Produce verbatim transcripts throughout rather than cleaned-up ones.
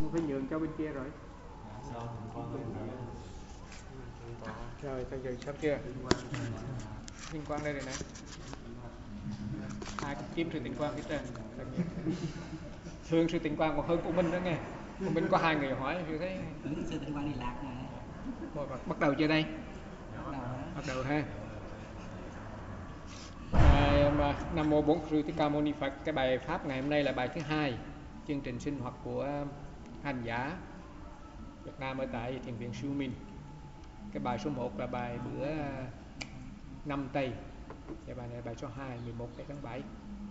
tôi phải nhường cho bên kia rồi. Rồi, thằng giờ sắp chưa? Tinh quang đây rồi này. Ai cũng kiếm sự tinh quang hết trơn. Thường sự tinh quang còn hơn của mình đó nghe. Của mình có hai người hỏi thì thấy. Sự tinh quang đi lạc này. Rồi, bắt đầu chưa đây? Bắt đầu, bắt đầu ha. À, Nam mô Bổn Sư Thích Ca Mâu Ni Phật. Cái bài pháp ngày hôm nay là bài thứ hai chương trình sinh hoạt của hành giả Việt Nam ở tại Thiền viện Siêu Minh. Cái bài số một là bài bữa năm Tây. Cái bài này là bài số hai, mười một tháng bảy.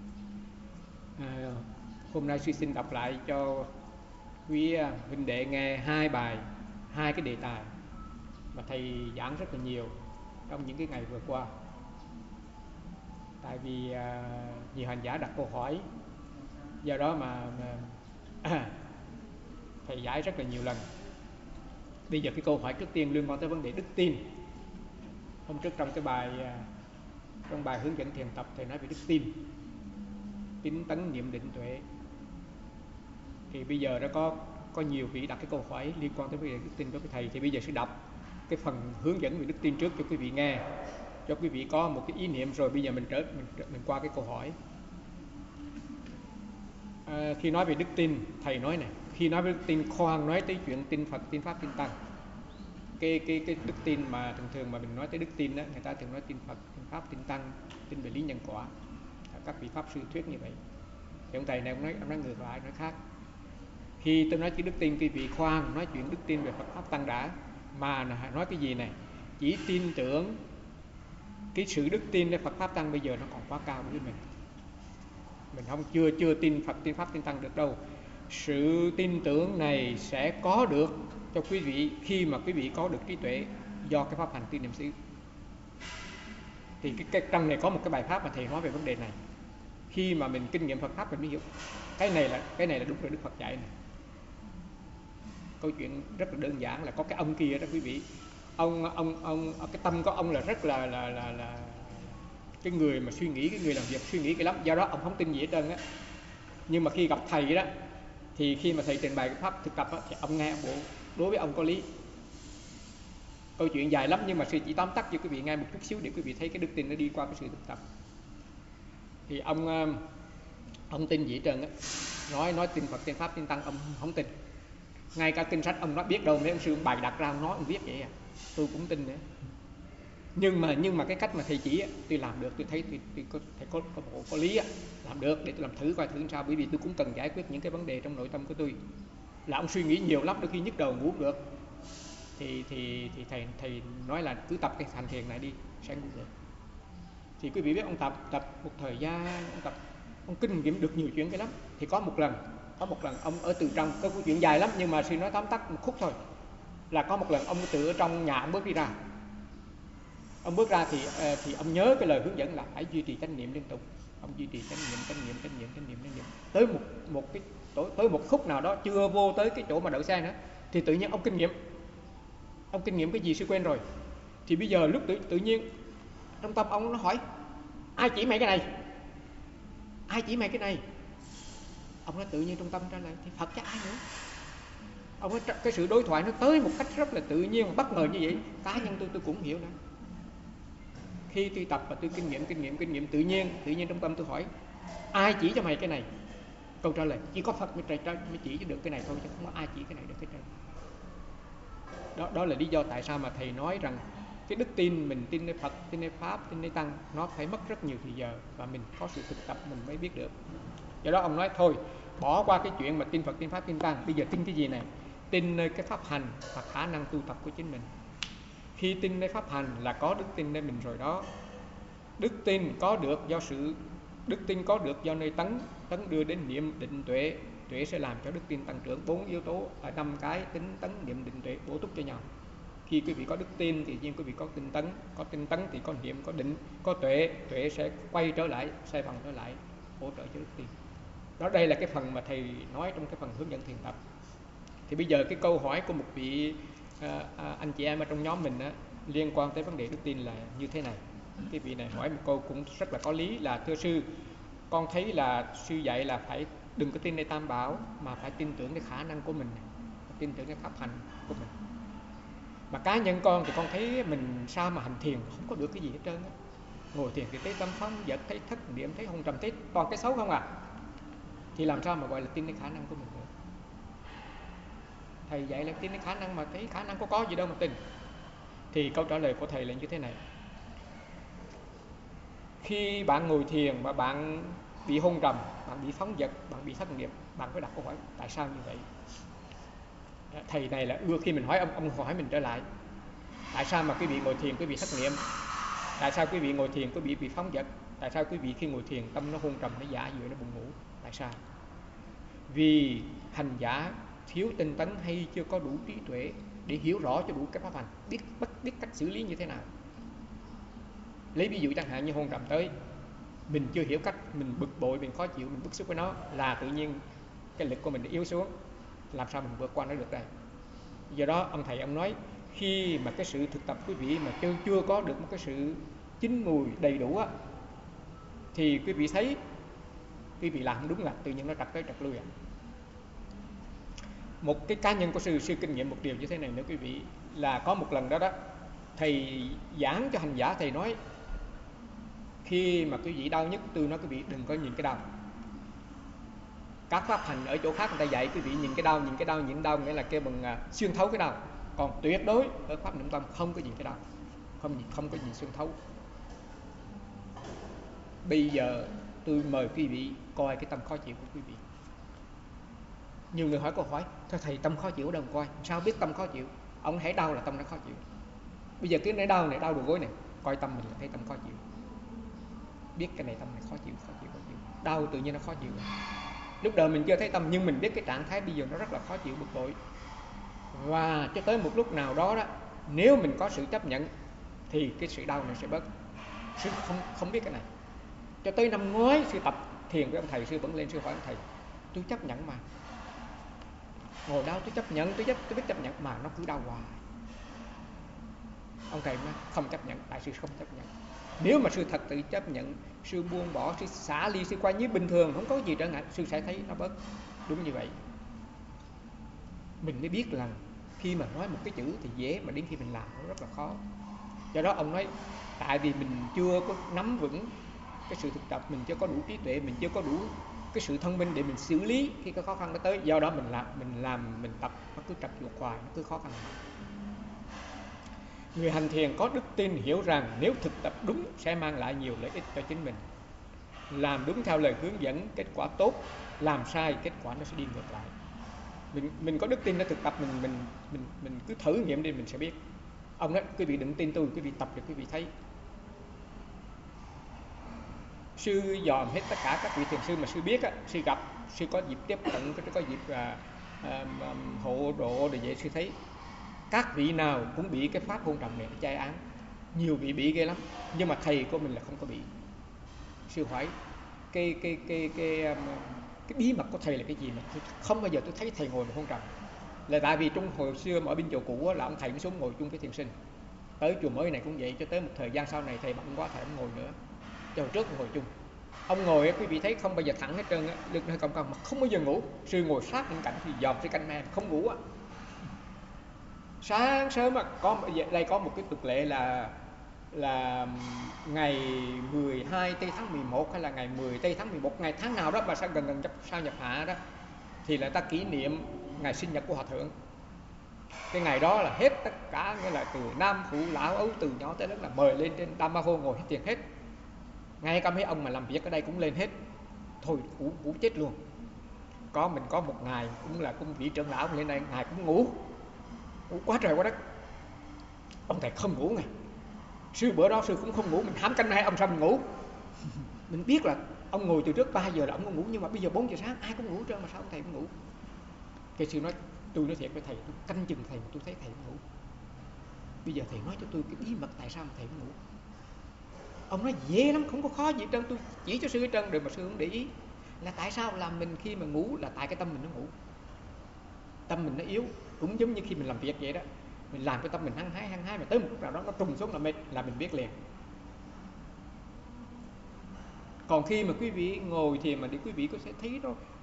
À, hôm nay sư xin đọc lại cho quý huynh đệ nghe hai bài, hai cái đề tài mà thầy giảng rất là nhiều trong những cái ngày vừa qua. Tại vì à, nhiều hành giả đặt câu hỏi, do đó mà, mà à, thầy giải rất là nhiều lần. Bây giờ cái câu hỏi trước tiên liên quan tới vấn đề đức tin. Hôm trước trong cái bài trong bài hướng dẫn thiền tập thầy nói về đức tin, tín tấn niệm định tuệ. Thì bây giờ đã có có nhiều vị đặt cái câu hỏi liên quan tới vấn đề đức tin đối với thầy. Thì bây giờ sẽ đọc cái phần hướng dẫn về đức tin trước cho quý vị nghe, cho quý vị có một cái ý niệm, rồi bây giờ mình trở mình, mình qua cái câu hỏi. À, khi nói về đức tin, thầy nói này, khi nói về đức tin khoan nói tới chuyện tin Phật, tin Pháp, tin Tăng. Cái cái cái đức tin mà thường thường mà mình nói tới đức tin đó, người ta thường nói tin Phật, tin Pháp, tin Tăng, tin về lý nhân quả. Các vị pháp sư thuyết như vậy. Thì ông thầy này ông nói ông nói ngược lại, nói khác. Khi tôi nói chuyện đức tin, quý vị khoan nói chuyện đức tin về Phật Pháp Tăng đã, mà nói cái gì này? Chỉ tin tưởng cái sự đức tin về Phật Pháp Tăng bây giờ nó còn quá cao với mình. Mình không chưa chưa tin Phật, tin Pháp, tin Tăng được đâu. Sự tin tưởng này sẽ có được cho quý vị khi mà quý vị có được trí tuệ do cái pháp hành tin niệm xứ. Thì cái, cái trong này có một cái bài pháp mà thầy nói về vấn đề này. Khi mà mình kinh nghiệm Phật Pháp mình mới hiểu cái này là cái này là đúng rồi Đức Phật dạy này. Câu chuyện rất là đơn giản là có cái ông kia đó quý vị. Ông ông ông cái tâm của ông là rất là là là là cái người mà suy nghĩ, cái người làm việc suy nghĩ cái lắm, do đó ông không tin gì hết trơn á. Nhưng mà khi gặp thầy đó, thì khi mà thầy trình bày cái pháp thực tập á, thì ông nghe ông bộ đối với ông có lý. Câu chuyện dài lắm nhưng mà sư chỉ tóm tắt cho quý vị nghe một chút xíu để quý vị thấy cái đức tin nó đi qua cái sự thực tập. Thì ông ông tin gì hết trơn á, nói nói tin Phật, tin Pháp, tin Tăng ông không tin. Ngay cả kinh sách ông nói biết đâu mấy ông sư bài đặt ra ông nói ông viết vậy à, tôi cũng tin nữa. Nhưng mà nhưng mà cái cách mà thầy chỉ tôi làm được, tôi thấy tôi, tôi có, thầy có, có bộ có lý làm được, để tôi làm thử coi thử sao. Bởi vì tôi cũng cần giải quyết những cái vấn đề trong nội tâm của tôi. Là ông suy nghĩ nhiều lắm, đôi khi nhức đầu ngủ được. Thì thì thì thầy thầy nói là cứ tập cái hành thiền này đi sẽ ngủ được. Thì quý vị biết ông tập tập một thời gian, ông tập ông kinh nghiệm được nhiều chuyện cái lắm. Thì có một lần có một lần ông ở từ trong, có câu chuyện dài lắm nhưng mà sư nói tóm tắt một khúc thôi. Là có một lần ông từ ở trong nhà ông bước đi ra. Ông bước ra thì thì ông nhớ cái lời hướng dẫn là hãy duy trì chánh niệm liên tục. Ông duy trì chánh niệm, chánh niệm, chánh niệm, chánh niệm, chánh niệm. Tới một một cái tới một khúc nào đó chưa vô tới cái chỗ mà đậu xe nữa thì tự nhiên ông kinh nghiệm. Ông kinh nghiệm cái gì sư quên rồi. Thì bây giờ lúc tự tự nhiên trong tâm ông nó hỏi ai chỉ mày cái này? Ai chỉ mày cái này? Ông nói tự nhiên trong tâm ra lại thì Phật chứ ai nữa. Ông nói cái sự đối thoại nó tới một cách rất là tự nhiên, bất ngờ như vậy. Cá nhân tôi tôi cũng hiểu nữa. Khi tôi tập và tôi kinh nghiệm, kinh nghiệm, kinh nghiệm tự nhiên, tự nhiên trong tâm tôi hỏi ai chỉ cho mày cái này? Câu trả lời chỉ có Phật mới, trời, mới chỉ cho được cái này thôi, chứ không có ai chỉ cái này được cái này. Đó, đó là lý do tại sao mà thầy nói rằng cái đức tin mình tin nơi Phật, tin nơi Pháp, tin nơi Tăng nó phải mất rất nhiều thời giờ và mình có sự thực tập mình mới biết được. Do đó ông nói thôi bỏ qua cái chuyện mà tin Phật, tin Pháp, tin Tăng, bây giờ tin cái gì này? Tin nơi cái pháp hành và khả năng tu tập của chính mình. Khi tin nơi pháp hành là có đức tin nơi mình rồi đó. Đức tin có được do sự đức tin có được do nơi tấn, tấn đưa đến niệm định tuệ, tuệ sẽ làm cho đức tin tăng trưởng. Bốn yếu tố ở năm cái tính tấn niệm định tuệ bổ túc cho nhau. Khi quý vị có đức tin thì nhiên quý vị có tinh tấn, có tinh tấn thì có niệm, có định, có tuệ, tuệ sẽ quay trở lại, xoay vòng trở lại, hỗ trợ cho đức tin. Đó, đây là cái phần mà thầy nói trong cái phần hướng dẫn thiền tập. Thì bây giờ cái câu hỏi của một vị à, à, anh chị em ở trong nhóm mình á, liên quan tới vấn đề đức tin là như thế này. Cái vị này hỏi một câu cũng rất là có lý là thưa sư, con thấy là sư dạy là phải Đừng có tin nơi tam bảo, mà phải tin tưởng cái khả năng của mình, tin tưởng cái pháp hành của mình. Mà cá nhân con thì con thấy mình sao mà hành thiền không có được cái gì hết trơn á. Ngồi thiền thì thấy tâm phóng dật, thấy thất niệm, thấy hôn trầm, thấy toàn cái xấu không à. Thì làm sao mà gọi là tin cái khả năng của mình được? Thầy dạy là tin cái khả năng, mà thấy khả năng có có gì đâu mà tin. Thì câu trả lời của thầy là như thế này: khi bạn ngồi thiền mà bạn bị hôn trầm, bạn bị phóng dật, bạn bị thất niệm, bạn phải đặt câu hỏi tại sao như vậy. Thầy này là ưa khi mình hỏi ông, ông hỏi mình trở lại. Tại sao mà quý vị ngồi thiền quý vị thất niệm? Tại sao quý vị ngồi thiền quý vị bị phóng dật? Tại sao quý vị khi ngồi thiền tâm nó hôn trầm, nó giả dụi, nó buồn ngủ? Tại sao? Vì hành giả thiếu tinh tấn hay chưa có đủ trí tuệ để hiểu rõ cho đủ cái pháp hành, biết bất biết cách xử lý như thế nào. Lấy ví dụ chẳng hạn như hôn trầm tới, mình chưa hiểu cách, mình bực bội, mình khó chịu, mình bức xúc với nó, là tự nhiên cái lực của mình yếu xuống. Làm sao mình vượt qua nó được đây? Do đó ông thầy ông nói, khi mà cái sự thực tập quý vị mà chưa, chưa có được một cái sự chín mùi đầy đủ á, thì quý vị thấy quý vị làm không đúng là tự nhiên nó trật tới trật lui à. Một cái cá nhân của sư, sư kinh nghiệm một điều như thế này nữa quý vị, là có một lần đó đó, thầy giảng cho hành giả, thầy nói khi mà quý vị đau nhất, tôi nói quý vị đừng có nhìn cái đau. Các pháp hành ở chỗ khác người ta dạy quý vị nhìn cái đau, nhìn cái đau, nhìn đau nghĩa là kêu bằng uh, xuyên thấu cái đau. Còn tuyệt đối ở pháp Niệm Tâm không có nhìn cái đau, không nhìn, không có nhìn xuyên thấu. Bây giờ tôi mời quý vị coi cái tâm khó chịu của quý vị. Nhiều người hỏi câu hỏi, thưa thầy tâm khó chịu ở đâu coi? Sao biết tâm khó chịu? Ông hãy đau là tâm nó khó chịu. Bây giờ cái này đau này, đau đầu gối này, coi tâm mình là thấy tâm khó chịu. Biết cái này tâm này khó chịu, khó chịu, khó chịu. Đau tự nhiên nó khó chịu. Lúc đầu mình chưa thấy tâm, nhưng mình biết cái trạng thái bây giờ nó rất là khó chịu, bực bội. Và cho tới một lúc nào đó đó, nếu mình có sự chấp nhận thì cái sự đau này sẽ bớt. Sư không, không biết cái này. Cho tới năm ngoái sư tập thiền với ông thầy, sư vẫn lên sư hỏi ông thầy, tôi chấp nhận mà, ngồi đau tôi chấp nhận, tôi, chấp, tôi biết chấp nhận mà nó cứ đau hoài. Ông thầy nói không chấp nhận, tại sư không chấp nhận. Nếu mà sư thật tự chấp nhận, sư buông bỏ, sư xả ly, sư qua như bình thường, không có gì trở ngại, sư sẽ thấy nó bớt. Đúng như vậy. Mình mới biết là khi mà nói một cái chữ thì dễ, mà đến khi mình làm nó rất là khó. Do đó ông nói, tại vì mình chưa có nắm vững cái sự thực tập, mình chưa có đủ trí tuệ, mình chưa có đủ cái sự thông minh để mình xử lý khi cái khó khăn nó tới. Do đó mình làm, mình làm, mình tập nó cứ trật chuột hoài, nó cứ khó khăn. Người hành thiền có đức tin hiểu rằng nếu thực tập đúng sẽ mang lại nhiều lợi ích cho chính mình. Làm đúng theo lời hướng dẫn, kết quả tốt. Làm sai, kết quả nó sẽ đi ngược lại. Mình, mình có đức tin để thực tập, mình, mình, mình, mình cứ thử nghiệm đi mình sẽ biết. Ông nói, quý vị đừng tin tôi, quý vị tập để quý vị thấy. Sư dòm hết tất cả các vị thiền sư mà sư biết á, sư gặp, sư có dịp tiếp cận, có dịp à, à, hộ độ để vậy, sư thấy các vị nào cũng bị cái pháp hôn trầm này chai án. Nhiều vị bị ghê lắm, nhưng mà thầy của mình là không có bị. Sư hỏi cái, cái, cái, cái, cái, cái bí mật của thầy là cái gì mà không bao giờ tôi thấy thầy ngồi mà hôn trầm. Là tại vì trong hồi xưa mà ở bên chùa cũ là ông thầy cũng xuống ngồi chung với thiền sinh. Tới chùa mới này cũng vậy, cho tới một thời gian sau này thầy bận quá thầy không ngồi nữa. Cho hồi trước ngồi chung. Ông ngồi quý vị thấy không bao giờ thẳng hết trơn á, lưng hơi cong cong mà không bao giờ ngủ. Sư ngồi sát bên cạnh thì dòm sư canh me không ngủ á. Sáng sớm mà có đây có một cái tục lệ là là ngày mười hai tây tháng mười một hay là ngày mười tây tháng mười một, ngày tháng nào đó mà sao gần gần sao nhập hạ đó, thì là ta kỷ niệm ngày sinh nhật của hòa thượng. Cái ngày đó là hết tất cả, nghĩa là từ nam phụ lão ấu, từ nhỏ tới lớn là mời lên trên Tam Ma Hô ngồi hết tiền hết. Ngay cả mấy ông mà làm việc ở đây cũng lên hết. Thôi ngủ, ngủ chết luôn. Có mình có một ngày cũng là cũng vị trưởng lão lên đây, ngài cũng ngủ ngủ quá trời quá đất. Ông thầy không ngủ ngày. Sư bữa đó sư cũng không ngủ, mình hám canh hai ông sao mình ngủ. Mình biết là ông ngồi từ trước ba giờ là ông có ngủ, nhưng mà bây giờ bốn giờ sáng ai cũng ngủ trơn mà sao ông thầy cũng ngủ. Cái sư nói, tôi nói thiệt với thầy, tôi canh chừng thầy mà tôi thấy thầy cũng ngủ. Bây giờ thầy nói cho tôi cái bí mật tại sao mà thầy cũng ngủ. Ông nói dễ lắm, không có khó gì hết trơn, tôi chỉ cho sư hết trơn rồi mà sư không để ý. Là tại sao là mình khi mà ngủ là tại cái tâm mình nó ngủ. Tâm mình nó yếu, cũng giống như khi mình làm việc vậy đó. Mình làm cái tâm mình hăng hái hăng hái mà tới một lúc nào đó nó trùng xuống là mệt, là mình biết liền. Còn khi mà quý vị ngồi thì mà để quý vị có sẽ thấy nó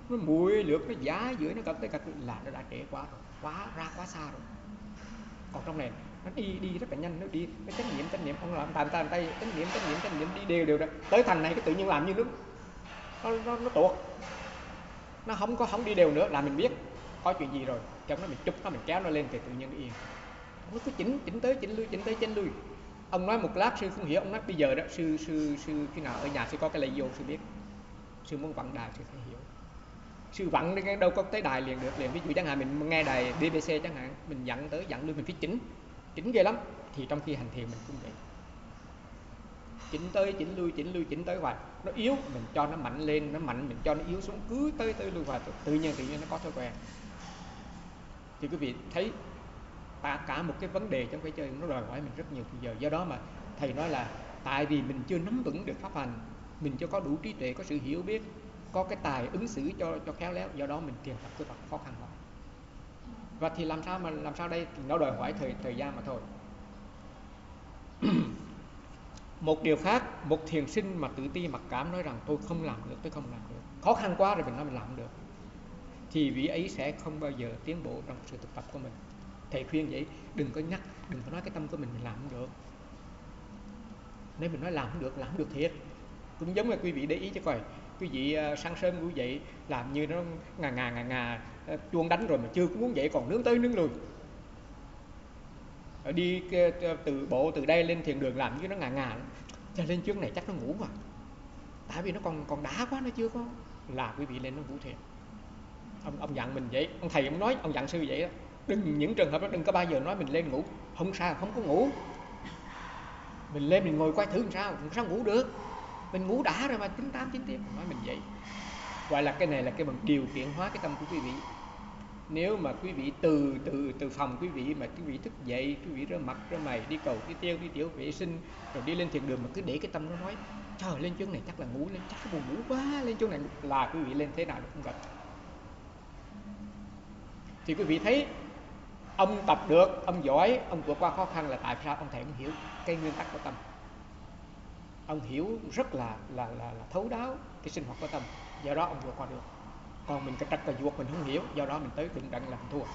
nó muội lượt, nó giá dưới, nó cập tới cập là nó đã trễ quá rồi, quá ra quá xa rồi. Còn trong này nó đi đi rất là nhanh, nó đi nó chánh niệm chánh niệm, ông làm tàn tàn tay chánh niệm chánh niệm chánh niệm đi đều đều đó, tới thành này cái tự nhiên làm như nước nó nó nó tuột, nó không có không đi đều nữa là mình biết có chuyện gì rồi, trong đó mình chụp nó, mình kéo nó lên thì tự nhiên nó yên. Nó cứ chỉnh chỉnh tới chỉnh lui chỉnh tới chỉnh lui. Ông nói một lát sư không hiểu, ông nói bây giờ đó sư sư sư khi nào ở nhà sư có cái lây vô sư biết, sư muốn vặn đài sư phải hiểu, sư vặn đi đâu có tới đài liền được liền. Ví dụ chẳng hạn mình nghe đài bê bê xê chẳng hạn, mình dặn tới dặn lui mình phải chỉnh chỉnh ghê lắm. Thì trong khi hành thiền mình cũng vậy, chỉnh tới chỉnh lui chỉnh lui chỉnh tới hoài, nó yếu mình cho nó mạnh lên, nó mạnh mình cho nó yếu xuống, cứ tới tới lui hoài, tự nhiên tự nhiên nó có thói quen. Thì quý vị thấy cả, cả một cái vấn đề trong cái chơi nó đòi hỏi mình rất nhiều thời giờ. Do đó mà thầy nói là tại vì mình chưa nắm vững được pháp hành, mình chưa có đủ trí tuệ, có sự hiểu biết, có cái tài ứng xử cho cho khéo léo, do đó mình tìm gặp cái khó khăn đó. Và thì làm sao mà làm sao đây, nó đòi hỏi thời thời gian mà thôi. Một điều khác, một thiền sinh mà tự ti mặc cảm nói rằng tôi không làm được, tôi không làm được, khó khăn quá rồi mình nói mình làm được, thì vị ấy sẽ không bao giờ tiến bộ trong sự thực tập của mình. Thầy khuyên vậy, đừng có nhắc, đừng có nói cái tâm của mình mình làm không được. Nếu mình nói làm không được, làm không được thiệt. Cũng giống là quý vị để ý cho coi, quý vị uh, sáng sớm ngủ dậy làm như nó ngà ngà ngà ngà, uh, chuông đánh rồi mà chưa muốn dậy còn nướng tới nướng lui. Ở đi uh, từ bộ từ đây lên thiền đường làm như nó ngà ngà, cho lên chuyến này chắc nó ngủ mà. Tại vì nó còn còn đã quá, nó chưa có, là quý vị lên nó ngủ thiệt. Ông ông dặn mình vậy, ông thầy ông nói, ông dặn sư vậy đó. Đừng, những trường hợp đó đừng có bao giờ nói mình lên ngủ. Không sao, không có ngủ. Mình lên mình ngồi coi thử làm sao, làm sao ngủ được. Mình ngủ đã rồi mà tính tám chín tiếng, nói mình vậy. Gọi là cái này là cái bằng điều kiện hóa cái tâm của quý vị. Nếu mà quý vị từ từ từ phòng quý vị mà quý vị thức dậy, quý vị rửa mặt rửa mày, đi cầu đi tiêu đi tiểu vệ sinh, rồi đi lên thiền đường mà cứ để cái tâm nó nói trời lên chuyến này chắc là ngủ, lên chắc là buồn ngủ quá, lên chuyến này là quý vị lên thế nào được không gặp. Thì quý vị thấy ông tập được, ông giỏi, ông vượt qua khó khăn là tại sao ông thầy ông hiểu cái nguyên tắc của tâm. Ông hiểu rất là là là, là thấu đáo cái sinh hoạt của tâm, do đó ông vượt qua được. Còn mình cái trật cà ruột mình không hiểu, do đó mình tới đụng trận là mình thua.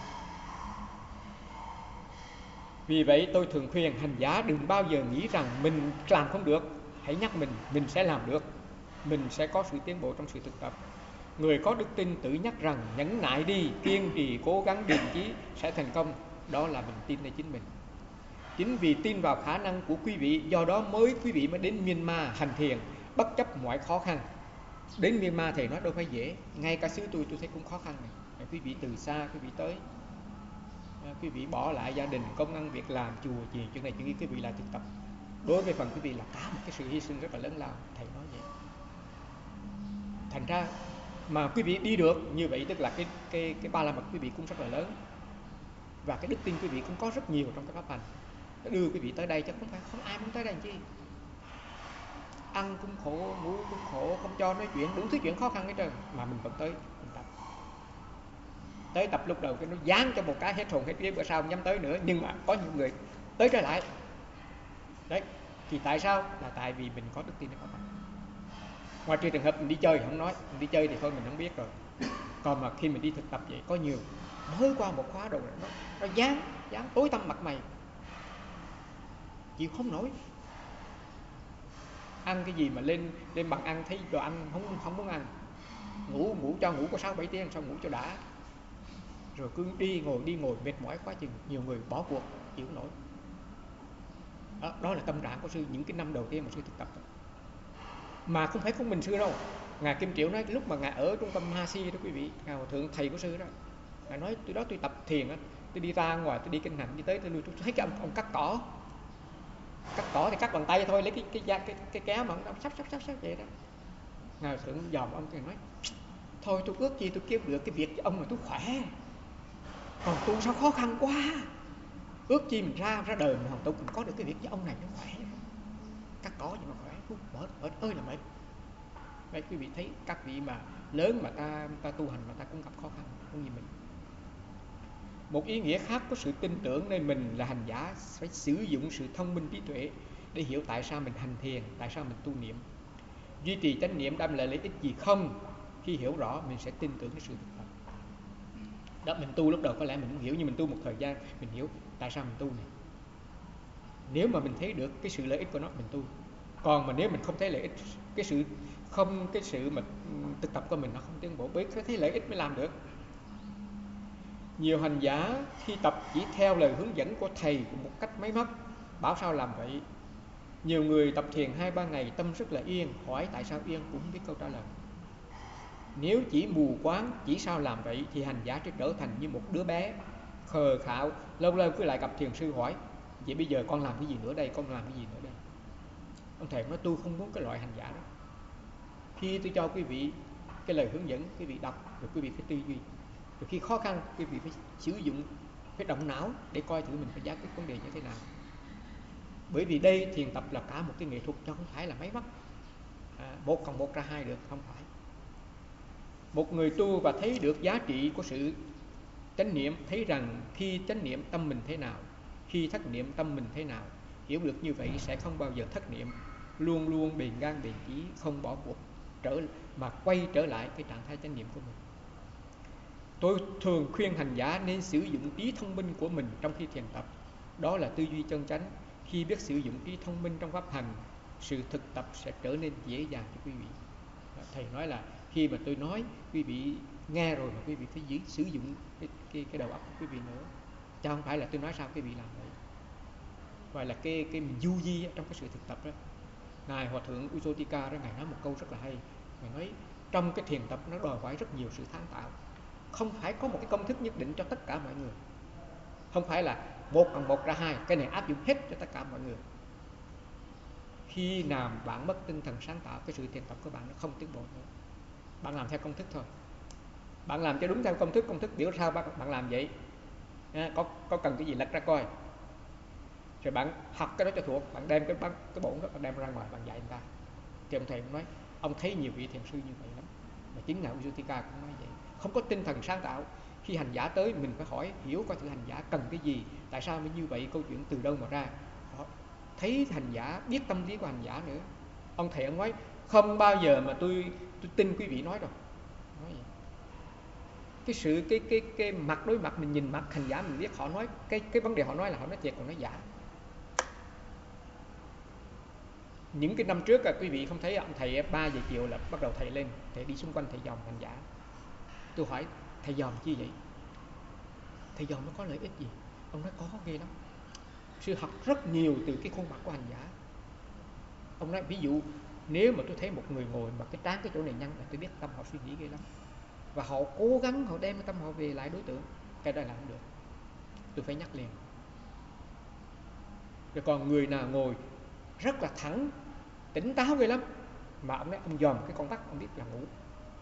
Vì vậy tôi thường khuyên hành giả đừng bao giờ nghĩ rằng mình làm không được, hãy nhắc mình, mình sẽ làm được, mình sẽ có sự tiến bộ trong sự thực tập. Người có đức tin tự nhắc rằng nhẫn nại đi, kiên trì, cố gắng, điềm chí sẽ thành công. Đó là mình tin nơi chính mình. Chính vì tin vào khả năng của quý vị, do đó mới quý vị mới đến Myanmar hành thiền bất chấp mọi khó khăn. Đến Myanmar thầy nói đâu phải dễ, ngay cả xứ tôi tôi thấy cũng khó khăn này. Quý vị từ xa quý vị tới, quý vị bỏ lại gia đình, công ăn việc làm, chùa chiền, chuyện này chuyện kia, quý vị lại thực tập. Đối với phần quý vị là cả một cái sự hy sinh rất là lớn lao, thầy nói vậy. Thành ra mà quý vị đi được như vậy tức là cái cái cái ba la mật quý vị cũng rất là lớn, và cái đức tin quý vị cũng có rất nhiều trong cái pháp hành. Nó đưa quý vị tới đây chứ không phải không ai muốn tới đây chi. Ăn cũng khổ, ngủ cũng khổ, không cho nói chuyện, đủ thứ chuyện khó khăn hết trơn mà mình vẫn tới mình tập. Tới tập lúc đầu cái nó dán cho một cái hết hồn hết vía, bữa sau không dám tới nữa, nhưng mà có nhiều người tới trở lại. Đấy, thì tại sao? Là tại vì mình có đức tin ở pháp hành. Ngoài trừ trường hợp mình đi chơi không nói, mình đi chơi thì thôi mình không biết rồi. Còn mà khi mình đi thực tập vậy có nhiều mới qua một khóa rồi nó nó dán dán tối tăm mặt mày, chịu không nổi. Ăn cái gì mà lên lên bàn ăn thấy đồ ăn không không muốn ăn, ngủ ngủ cho ngủ có sáu bảy tiếng xong ngủ cho đã, rồi cứ đi ngồi đi ngồi mệt mỏi quá chừng, nhiều người bỏ cuộc chịu không nổi. Đó, đó là tâm trạng của sư những cái năm đầu tiên mà sư thực tập. Mà không phải của mình sư đâu. Ngài Kim Triệu nói lúc mà ngài ở trung tâm Ha Si đó quý vị, ngài hòa thượng thầy của sư đó, ngài nói từ đó tôi tập thiền á, tôi đi ra ngoài tôi đi kinh hành đi tới tôi lui, tôi thấy cái ông, ông cắt cỏ, cắt cỏ thì cắt bằng tay thôi, lấy cái cái cái cái, cái kéo mà ông sắp sắp sắp sắp vậy đó. Ngài hòa thượng dòm ông thì nói thôi tôi ước gì tôi kiếm được cái việc cho ông mà tôi khỏe, còn tôi sao khó khăn quá, ước chi mình ra ra đời mà tôi cũng có được cái việc cho ông này nó khỏe, cắt cỏ gì mà khỏe, mệt mệt ơi là mệt. Vậy quý vị thấy các vị mà lớn mà ta ta tu hành mà ta cũng gặp khó khăn không như mình. Một ý nghĩa khác của sự tin tưởng nơi mình là hành giả phải sử dụng sự thông minh trí tuệ để hiểu tại sao mình hành thiền, tại sao mình tu niệm. Duy trì chánh niệm đem lại lợi ích gì không? khi hiểu rõ mình sẽ tin tưởng cái sự thực tập. Đó, mình tu lúc đầu có lẽ mình không hiểu, nhưng mình tu một thời gian mình hiểu tại sao mình tu này. Nếu mà mình thấy được cái sự lợi ích của nó mình tu. Còn mà nếu mình không thấy lợi ích, cái sự không cái sự mà thực tập của mình nó không tiến bộ, bởi phải thấy lợi ích mới làm được. Nhiều hành giả khi tập chỉ theo lời hướng dẫn của thầy một cách máy móc, bảo sao làm vậy. Nhiều người tập thiền hai ba ngày tâm rất là yên, hỏi tại sao yên cũng không biết câu trả lời. Nếu chỉ mù quáng chỉ sao làm vậy thì hành giả sẽ trở thành như một đứa bé khờ khạo, lâu lâu cứ lại gặp thiền sư hỏi vậy bây giờ con làm cái gì nữa đây, con làm cái gì nữa đây. Ông thầy nói tôi không muốn cái loại hành giả đó. Khi tôi cho quý vị cái lời hướng dẫn, quý vị đọc rồi quý vị phải tư duy, rồi khi khó khăn quý vị phải sử dụng, phải động não để coi thử mình phải giải quyết vấn đề như thế nào. Bởi vì đây thiền tập là cả một cái nghệ thuật, chứ không phải là máy móc à, một cộng một ra hai được, không phải. Một người tu và thấy được giá trị của sự chánh niệm, thấy rằng khi chánh niệm tâm mình thế nào, khi thất niệm tâm mình thế nào, hiểu được như vậy sẽ không bao giờ thất niệm, luôn luôn bền gan bền chí, không bỏ cuộc trở mà quay trở lại cái trạng thái chánh niệm của mình. Tôi thường khuyên hành giả nên sử dụng trí thông minh của mình trong khi thiền tập, đó là tư duy chân chánh. Khi biết sử dụng trí thông minh trong pháp hành, sự thực tập sẽ trở nên dễ dàng cho quý vị. Thầy nói là khi mà tôi nói quý vị nghe rồi mà quý vị phải giữ, sử dụng cái, cái, cái đầu óc của quý vị nữa, chứ không phải là tôi nói sao quý vị làm vậy. Và là cái, cái mình du di trong cái sự thực tập đó. Ngài Hòa Thượng Ujotika đó, Ngài nói một câu rất là hay. Ngài nói trong cái thiền tập nó đòi hỏi rất nhiều sự sáng tạo. Không phải có một cái công thức nhất định cho tất cả mọi người. Không phải là một cộng một ra hai, cái này áp dụng hết cho tất cả mọi người. Khi nào bạn mất tinh thần sáng tạo, cái sự thiền tập của bạn nó không tiến bộ nữa. Bạn làm theo công thức thôi. Bạn làm cho đúng theo công thức, công thức biểu sao bạn làm vậy. À, có, có cần cái gì lật ra coi. Rồi bạn học cái đó cho thuộc, bạn đem cái, cái bổn đó bạn đem ra ngoài, bạn dạy người ta. Thì ông thầy cũng nói, ông thấy nhiều vị thiền sư như vậy lắm. Mà chính Ngài Ujotika cũng nói vậy. Không có tinh thần sáng tạo. Khi hành giả tới mình phải hỏi, hiểu coi thử hành giả cần cái gì, tại sao mới như vậy, câu chuyện từ đâu mà ra. Họ thấy hành giả, biết tâm lý của hành giả nữa. Ông thầy ông nói, không bao giờ mà tôi tôi tin quý vị nói đâu. Nói vậy. Cái sự cái cái cái mặt đối mặt, mình nhìn mặt hành giả mình biết họ nói cái cái vấn đề họ nói là họ nói thiệt còn nói giả. Những cái năm trước à, quý vị không thấy ông thầy ba giờ chiều là bắt đầu thầy lên, thầy đi xung quanh thầy dòm hành giả. Tôi hỏi thầy dòm chi vậy? Thầy dòm nó có lợi ích gì? Ông nói có ghê lắm. Sư học rất nhiều từ cái khuôn mặt của hành giả. Ông nói ví dụ nếu mà tôi thấy một người ngồi mà cái trán cái chỗ này nhăn là tôi biết tâm họ suy nghĩ ghê lắm. Và họ cố gắng họ đem cái tâm họ về lại đối tượng. Cái đó là không được. Tôi phải nhắc liền. Rồi còn người nào ngồi rất là thẳng, tỉnh táo ghê lắm, mà ông nói ông dòm cái con mắt ông biết là ngủ.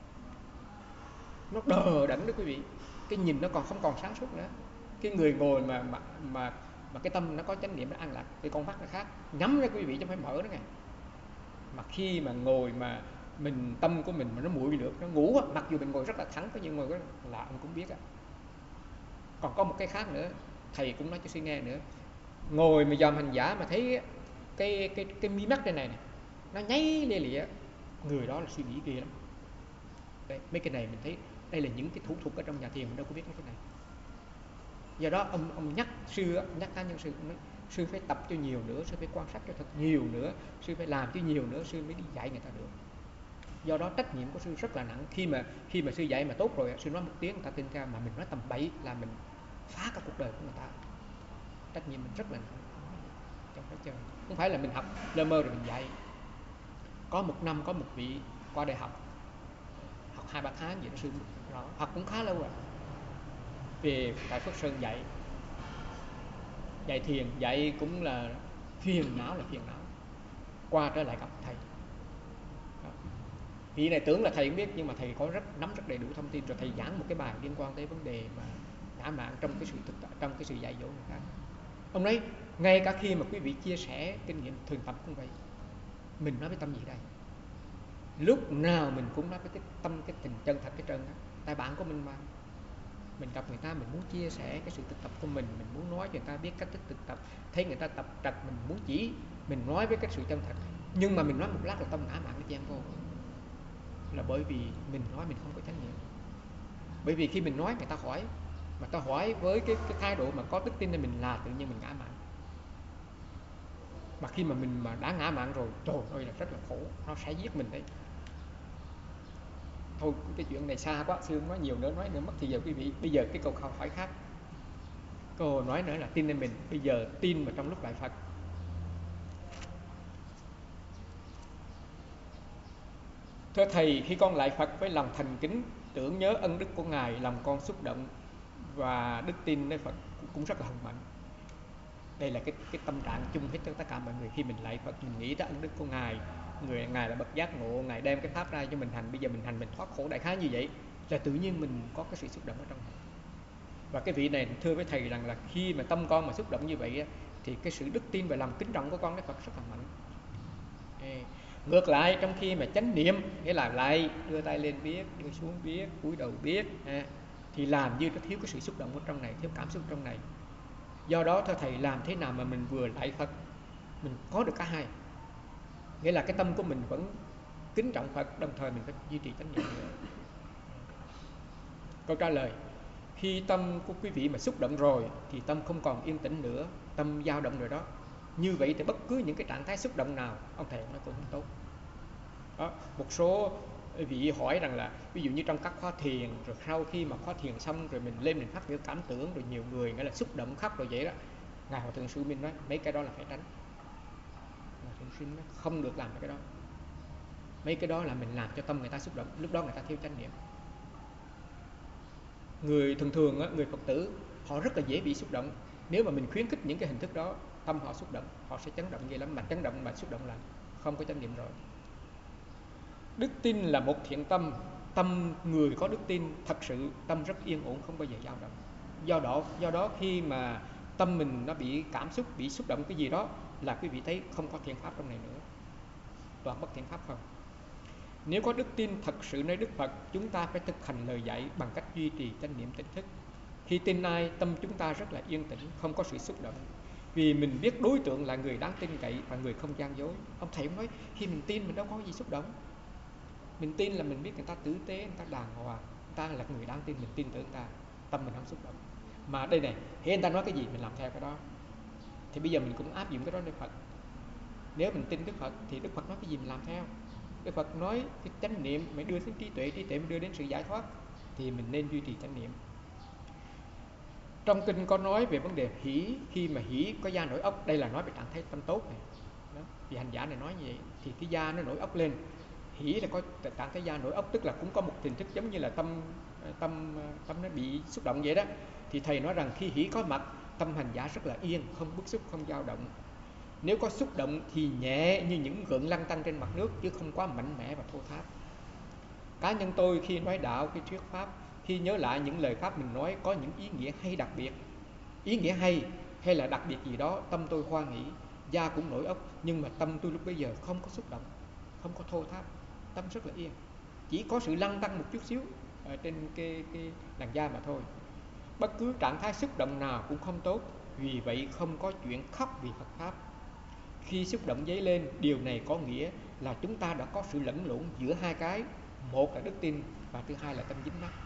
Nó đờ đẫn đó quý vị. Cái nhìn nó còn không còn sáng suốt nữa. Cái người ngồi mà mà mà, mà cái tâm nó có chánh niệm, nó an lạc, cái con mắt nó khác. Nhắm ra quý vị chứ không phải mở nó nghe. Mà khi mà ngồi mà mình tâm của mình mà nó muội được, nó ngủ, mặc dù mình ngồi rất là thẳng, có những ngồi rất là ông cũng biết á. Còn có một cái khác nữa, thầy cũng nói cho sư nghe nữa. Ngồi mà dòm hành giả mà thấy cái cái cái mi mắt đây này, này nó nháy lia lịa, người đó là suy nghĩ ghê lắm. Đấy, mấy cái này mình thấy đây là những cái thủ thuật ở trong nhà thiền, mình đâu có biết mấy cái này. Do đó ông ông nhắc sư, nhắc cá nhân sư, ông nói sư phải tập cho nhiều nữa, sư phải quan sát cho thật nhiều nữa, sư phải làm cho nhiều nữa, sư mới đi dạy người ta được. Do đó trách nhiệm của sư rất là nặng. Khi mà khi mà sư dạy mà tốt rồi, sư nói một tiếng người ta tin theo, mà mình nói tầm bậy là mình phá cả cuộc đời của người ta. Trách nhiệm mình rất là nặng. Không phải chơi, không phải là mình học lơ mơ rồi mình dạy. Có một năm có một vị qua đại học, học hai ba tháng vậy đó, sư rõ, học cũng khá lâu rồi. Về tại Phước Sơn dạy, dạy thiền, dạy cũng là phiền não là phiền não. Qua trở lại gặp thầy. Đó. Vị này tưởng là thầy cũng biết, nhưng mà thầy có rất nắm rất đầy đủ thông tin, rồi thầy giảng một cái bài liên quan tới vấn đề mà ngã mạn trong cái sự thực trong cái sự dạy dỗ người khác. Ông nói ngay cả khi mà quý vị chia sẻ kinh nghiệm thường tập cũng vậy, mình nói với tâm gì đây? Lúc nào mình cũng nói với cái tâm, cái tình chân thật cái trơn đó. Tại bạn của mình mà. Mình gặp người ta mình muốn chia sẻ cái sự thực tập của mình, mình muốn nói cho người ta biết cách thức thực tập. Thấy người ta tập trật mình muốn chỉ, mình nói với cái sự chân thật. Nhưng mà mình nói một lát là tâm ngã mạn nó chen vô. là bởi vì mình nói mình không có chánh niệm. Bởi vì khi mình nói người ta hỏi, mà ta hỏi với cái, cái thái độ mà có đức tin, nên mình là tự nhiên mình ngã mạn. Mà khi mà mình mà đã ngã mạn rồi, trời ơi là rất là khổ, nó sẽ giết mình đấy. Thôi cái chuyện này xa quá, xưa nói nhiều nữa, nói nữa mất thì giờ quý vị. Bây giờ cái câu hỏi khác, câu nói nữa là tin lên mình. Bây giờ tin mà trong lúc lại Phật. Thưa Thầy, khi con lại Phật với lòng thành kính, tưởng nhớ ân đức của Ngài, lòng con xúc động và đức tin nơi Phật cũng rất là hùng mạnh. Đây là cái, cái tâm trạng chung hết tất cả mọi người. Khi mình lại Phật, mình nghĩ tới ân đức của Ngài, người Ngài là bậc giác ngộ, Ngài đem cái pháp ra cho mình hành, bây giờ mình hành mình thoát khổ đại khái như vậy, là tự nhiên mình có cái sự xúc động ở trong này. Và cái vị này thưa với Thầy rằng là khi mà tâm con mà xúc động như vậy thì cái sự đức tin và lòng kính trọng của con với Phật rất là mạnh. Ngược lại, trong khi mà chánh niệm, nghĩa là lại đưa tay lên biết, đưa xuống biết, cúi đầu biết, thì làm như nó thiếu cái sự xúc động ở trong này, thiếu cảm xúc trong này. Do đó thưa Thầy, làm thế nào mà mình vừa lại Phật, mình có được cả hai, nghĩa là cái tâm của mình vẫn kính trọng Phật, đồng thời mình phải duy trì chánh niệm nữa. Câu trả lời, khi tâm của quý vị mà xúc động rồi thì tâm không còn yên tĩnh nữa, tâm dao động rồi đó. Như vậy thì bất cứ những cái trạng thái xúc động nào, ông thầy nói cũng không tốt. Đó, một số vị hỏi rằng là ví dụ như trong các khóa thiền, rồi sau khi mà khóa thiền xong rồi mình lên mình phát biểu cảm tưởng, rồi nhiều người nghĩa là xúc động khóc rồi vậy đó. Ngài Hòa Thượng Sư Minh nói mấy cái đó là phải tránh. Hòa Thượng Sư Minh nói không được làm cái đó. Mấy cái đó là mình làm cho tâm người ta xúc động, lúc đó người ta thiếu chánh niệm. Người thường thường á, người Phật tử họ rất là dễ bị xúc động. Nếu mà mình khuyến khích những cái hình thức đó, tâm họ xúc động, họ sẽ chấn động ghê lắm. Mà chấn động mà xúc động là không có chánh niệm rồi. Đức tin là một thiện tâm. Tâm người có đức tin thật sự tâm rất yên ổn, không bao giờ dao động. Do đó, do đó khi mà tâm mình nó bị cảm xúc, bị xúc động cái gì đó, là quý vị thấy không có thiện pháp trong này nữa, toàn bất thiện pháp không. Nếu có đức tin thật sự nơi Đức Phật, chúng ta phải thực hành lời dạy bằng cách duy trì chánh niệm tỉnh thức. Khi tin ai, tâm chúng ta rất là yên tĩnh, không có sự xúc động, vì mình biết đối tượng là người đáng tin cậy và người không gian dối. Ông thầy ông nói khi mình tin mình đâu có gì xúc động. Mình tin là mình biết người ta tử tế, người ta đàng hoàng, người ta là người đáng tin, mình tin tưởng người ta, tâm mình không xúc động. Mà đây này, khi người ta nói cái gì mình làm theo cái đó. Thì bây giờ mình cũng áp dụng cái đó lên Phật. Nếu mình tin Đức Phật thì Đức Phật nói cái gì mình làm theo. Đức Phật nói cái chánh niệm mới đưa đến trí tuệ, trí tuệ mới đưa đến sự giải thoát, thì mình nên duy trì chánh niệm. Trong kinh có nói về vấn đề hỷ, khi mà hỷ có da nổi ốc, đây là nói về trạng thái tâm tốt này. Đó, vì hành giả này nói như vậy, thì cái da nó nổi ốc lên. Hỷ là có trạng thái da nổi ốc, tức là cũng có một hình thức giống như là tâm tâm tâm nó bị xúc động vậy đó. Thì thầy nói rằng khi hỷ có mặt, tâm hành giả rất là yên, không bức xúc, không dao động. Nếu có xúc động thì nhẹ như những gợn lăn tăn trên mặt nước, chứ không quá mạnh mẽ và thô tháp. Cá nhân tôi khi nói đạo, khi thuyết pháp, khi nhớ lại những lời pháp mình nói có những ý nghĩa hay đặc biệt, ý nghĩa hay hay là đặc biệt gì đó, tâm tôi hoan hỷ, da cũng nổi ốc, nhưng mà tâm tôi lúc bây giờ không có xúc động, không có thô tháp, tâm rất là yên, chỉ có sự lăn tăn một chút xíu ở trên cái, cái làn da mà thôi. Bất cứ trạng thái xúc động nào cũng không tốt, vì vậy không có chuyện khóc vì Phật pháp. Khi xúc động dấy lên, điều này có nghĩa là chúng ta đã có sự lẫn lộn giữa hai cái, một là đức tin và thứ hai là tâm dính mắc.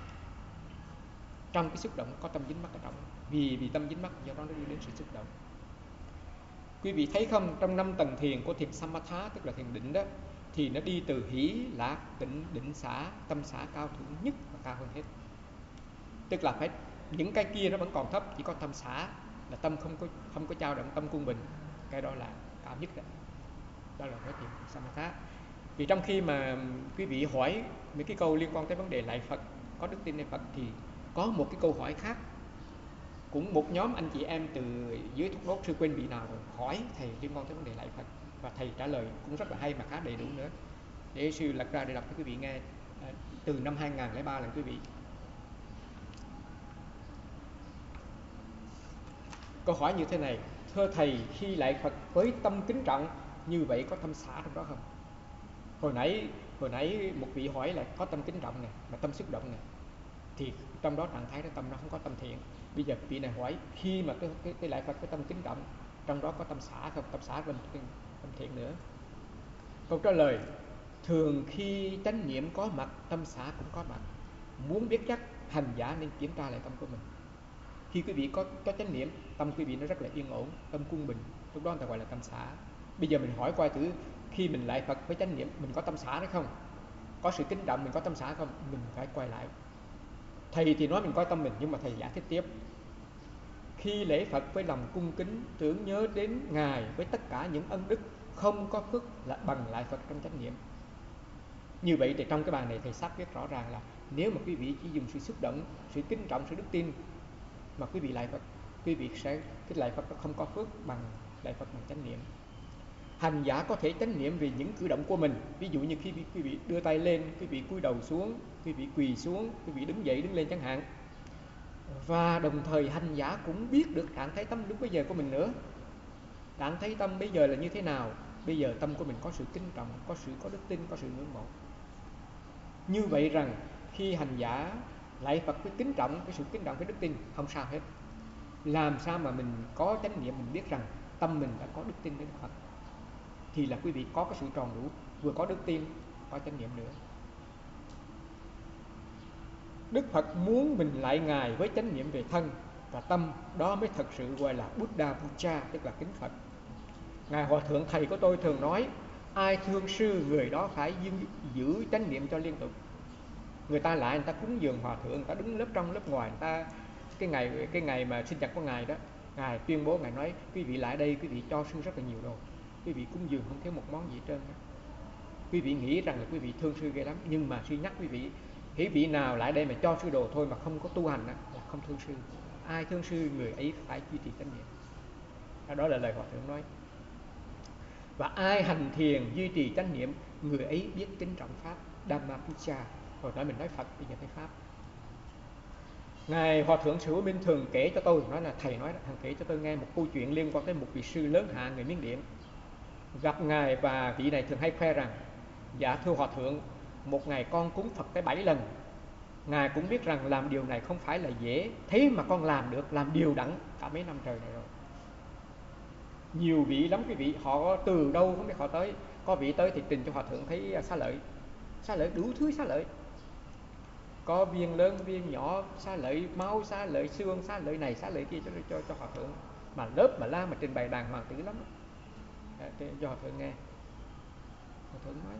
Trong cái xúc động có tâm dính mắc ở trong, vì vì tâm dính mắc do đó nó đưa đến sự xúc động. Quý vị thấy không, trong năm tầng thiền của thiền Samatha, tức là thiền định đó, thì nó đi từ hỷ, lạc, tịnh, định, xả, tâm xả cao thượng nhất và cao hơn hết. Tức là phải những cái kia nó vẫn còn thấp, chỉ có tâm xả là tâm không có không có dao động, tâm quân bình, cái đó là cao nhất đó. Đó là nói thiền Samatha. Vì trong khi mà quý vị hỏi mấy cái câu liên quan tới vấn đề lại Phật, có đức tinในPhật, thì có một cái câu hỏi khác, cũng một nhóm anh chị em từ dưới Thốt Nốt, sư quên vị nào rồi, hỏi thầy liên quan tới vấn đề lại Phật, và thầy trả lời cũng rất là hay mà khá đầy đủ nữa, để sư lật ra để đọc cho quý vị nghe. À, từ năm hai không không ba là quý vị. Câu hỏi như thế này: thưa thầy, khi lại Phật với tâm kính trọng như vậy có tâm xả trong đó không? Hồi nãy hồi nãy một vị hỏi là có tâm kính trọng này, mà tâm xúc động này, thì trong đó trạng thái đó tâm nó không có tâm thiện. Bây giờ vị này hỏi khi mà cái, cái, cái lại Phật với tâm kính trọng, trong đó có tâm xả không? Tâm xả là một cái tâm thiện nữa. Câu trả lời: Thường khi chánh niệm có mặt, tâm xả cũng có mặt. Muốn biết chắc, hành giả nên kiểm tra lại tâm của mình. Khi quý vị có, có chánh niệm, tâm quý vị nó rất là yên ổn, tâm quân bình, lúc đó người ta gọi là tâm xả. Bây giờ mình hỏi coi thử, khi mình lại Phật với chánh niệm, mình có tâm xả đấy không? Có sự kính trọng, mình có tâm xả không? Mình phải quay lại. Thầy thì nói mình coi tâm mình, nhưng mà thầy giải thích tiếp. Khi lễ Phật với lòng cung kính, tưởng nhớ đến Ngài với tất cả những ân đức, không có phước là bằng lại Phật trong chánh niệm. Như vậy thì trong cái bài này thầy sắp viết rõ ràng là nếu mà quý vị chỉ dùng sự xúc động, sự kính trọng, sự đức tin mà quý vị lại Phật, quý vị sẽ cái lại Phật không có phước bằng lại Phật bằng chánh niệm. Hành giả có thể chánh niệm về những cử động của mình. Ví dụ như khi quý vị đưa tay lên, quý vị cúi đầu xuống, quý vị quỳ xuống, quý vị đứng dậy đứng lên chẳng hạn. Và đồng thời hành giả cũng biết được trạng thái tâm lúc bây giờ của mình nữa. Trạng thái tâm bây giờ là như thế nào? Bây giờ tâm của mình có sự kính trọng, có sự có đức tin, có sự ngưỡng mộ. Như vậy rằng khi hành giả lại Phật với kính trọng, cái sự kính trọng, cái đức tin, không sao hết. Làm sao mà mình có chánh niệm, mình biết rằng tâm mình đã có đức tin đến Phật, thì là quý vị có cái sự tròn đủ, vừa có đức tin, có chánh niệm nữa. Đức Phật muốn mình lại Ngài với chánh niệm về thân và tâm, đó mới thật sự gọi là Buddha Puja, tức là kính Phật. Ngài Hòa Thượng thầy của tôi thường nói, ai thương sư người đó phải giữ chánh niệm cho liên tục. Người ta lại, người ta cúng dường Hòa Thượng, người ta đứng lớp trong lớp ngoài, người ta cái ngày cái ngày mà sinh nhật của Ngài đó, Ngài tuyên bố, Ngài nói quý vị lại đây, quý vị cho sư rất là nhiều đồ, quý vị cúng dường không thiếu một món gì hết trơn. Quý vị nghĩ rằng là quý vị thương sư ghê lắm, nhưng mà sư nhắc quý vị, hễ vị nào lại đây mà cho sư đồ thôi mà không có tu hành đó, là không thương sư. Ai thương sư người ấy phải duy trì chánh niệm. Đó là lời Hòa Thượng nói. Và ai hành thiền duy trì chánh niệm, người ấy biết kính trọng pháp, Dhamma Puja. Hồi nãy mình nói Phật, bây giờ nói pháp. Ngài Hòa Thượng Sư Minh thường kể cho tôi, nói là thầy nói, thằng kể cho tôi nghe một câu chuyện liên quan tới một vị sư lớn hạ người Miến Điện. Gặp Ngài và vị này thường hay khoe rằng, dạ thưa Hòa Thượng, một ngày con cúng Phật tới bảy lần. Ngài cũng biết rằng làm điều này không phải là dễ, thế mà con làm được, làm điều đặn cả mấy năm trời này rồi. Nhiều vị lắm quý vị, họ từ đâu không biết họ tới. Có vị tới thì trình cho Hòa Thượng thấy xá lợi, xá lợi đủ thứ xá lợi, có viên lớn viên nhỏ, xá lợi máu, xá lợi xương, xá lợi này xá lợi kia cho cho cho Hòa Thượng, mà lớp mà la mà trình bày đàng hoàng tử lắm. À, cho Hòa Thượng nghe. Hòa Thượng nói,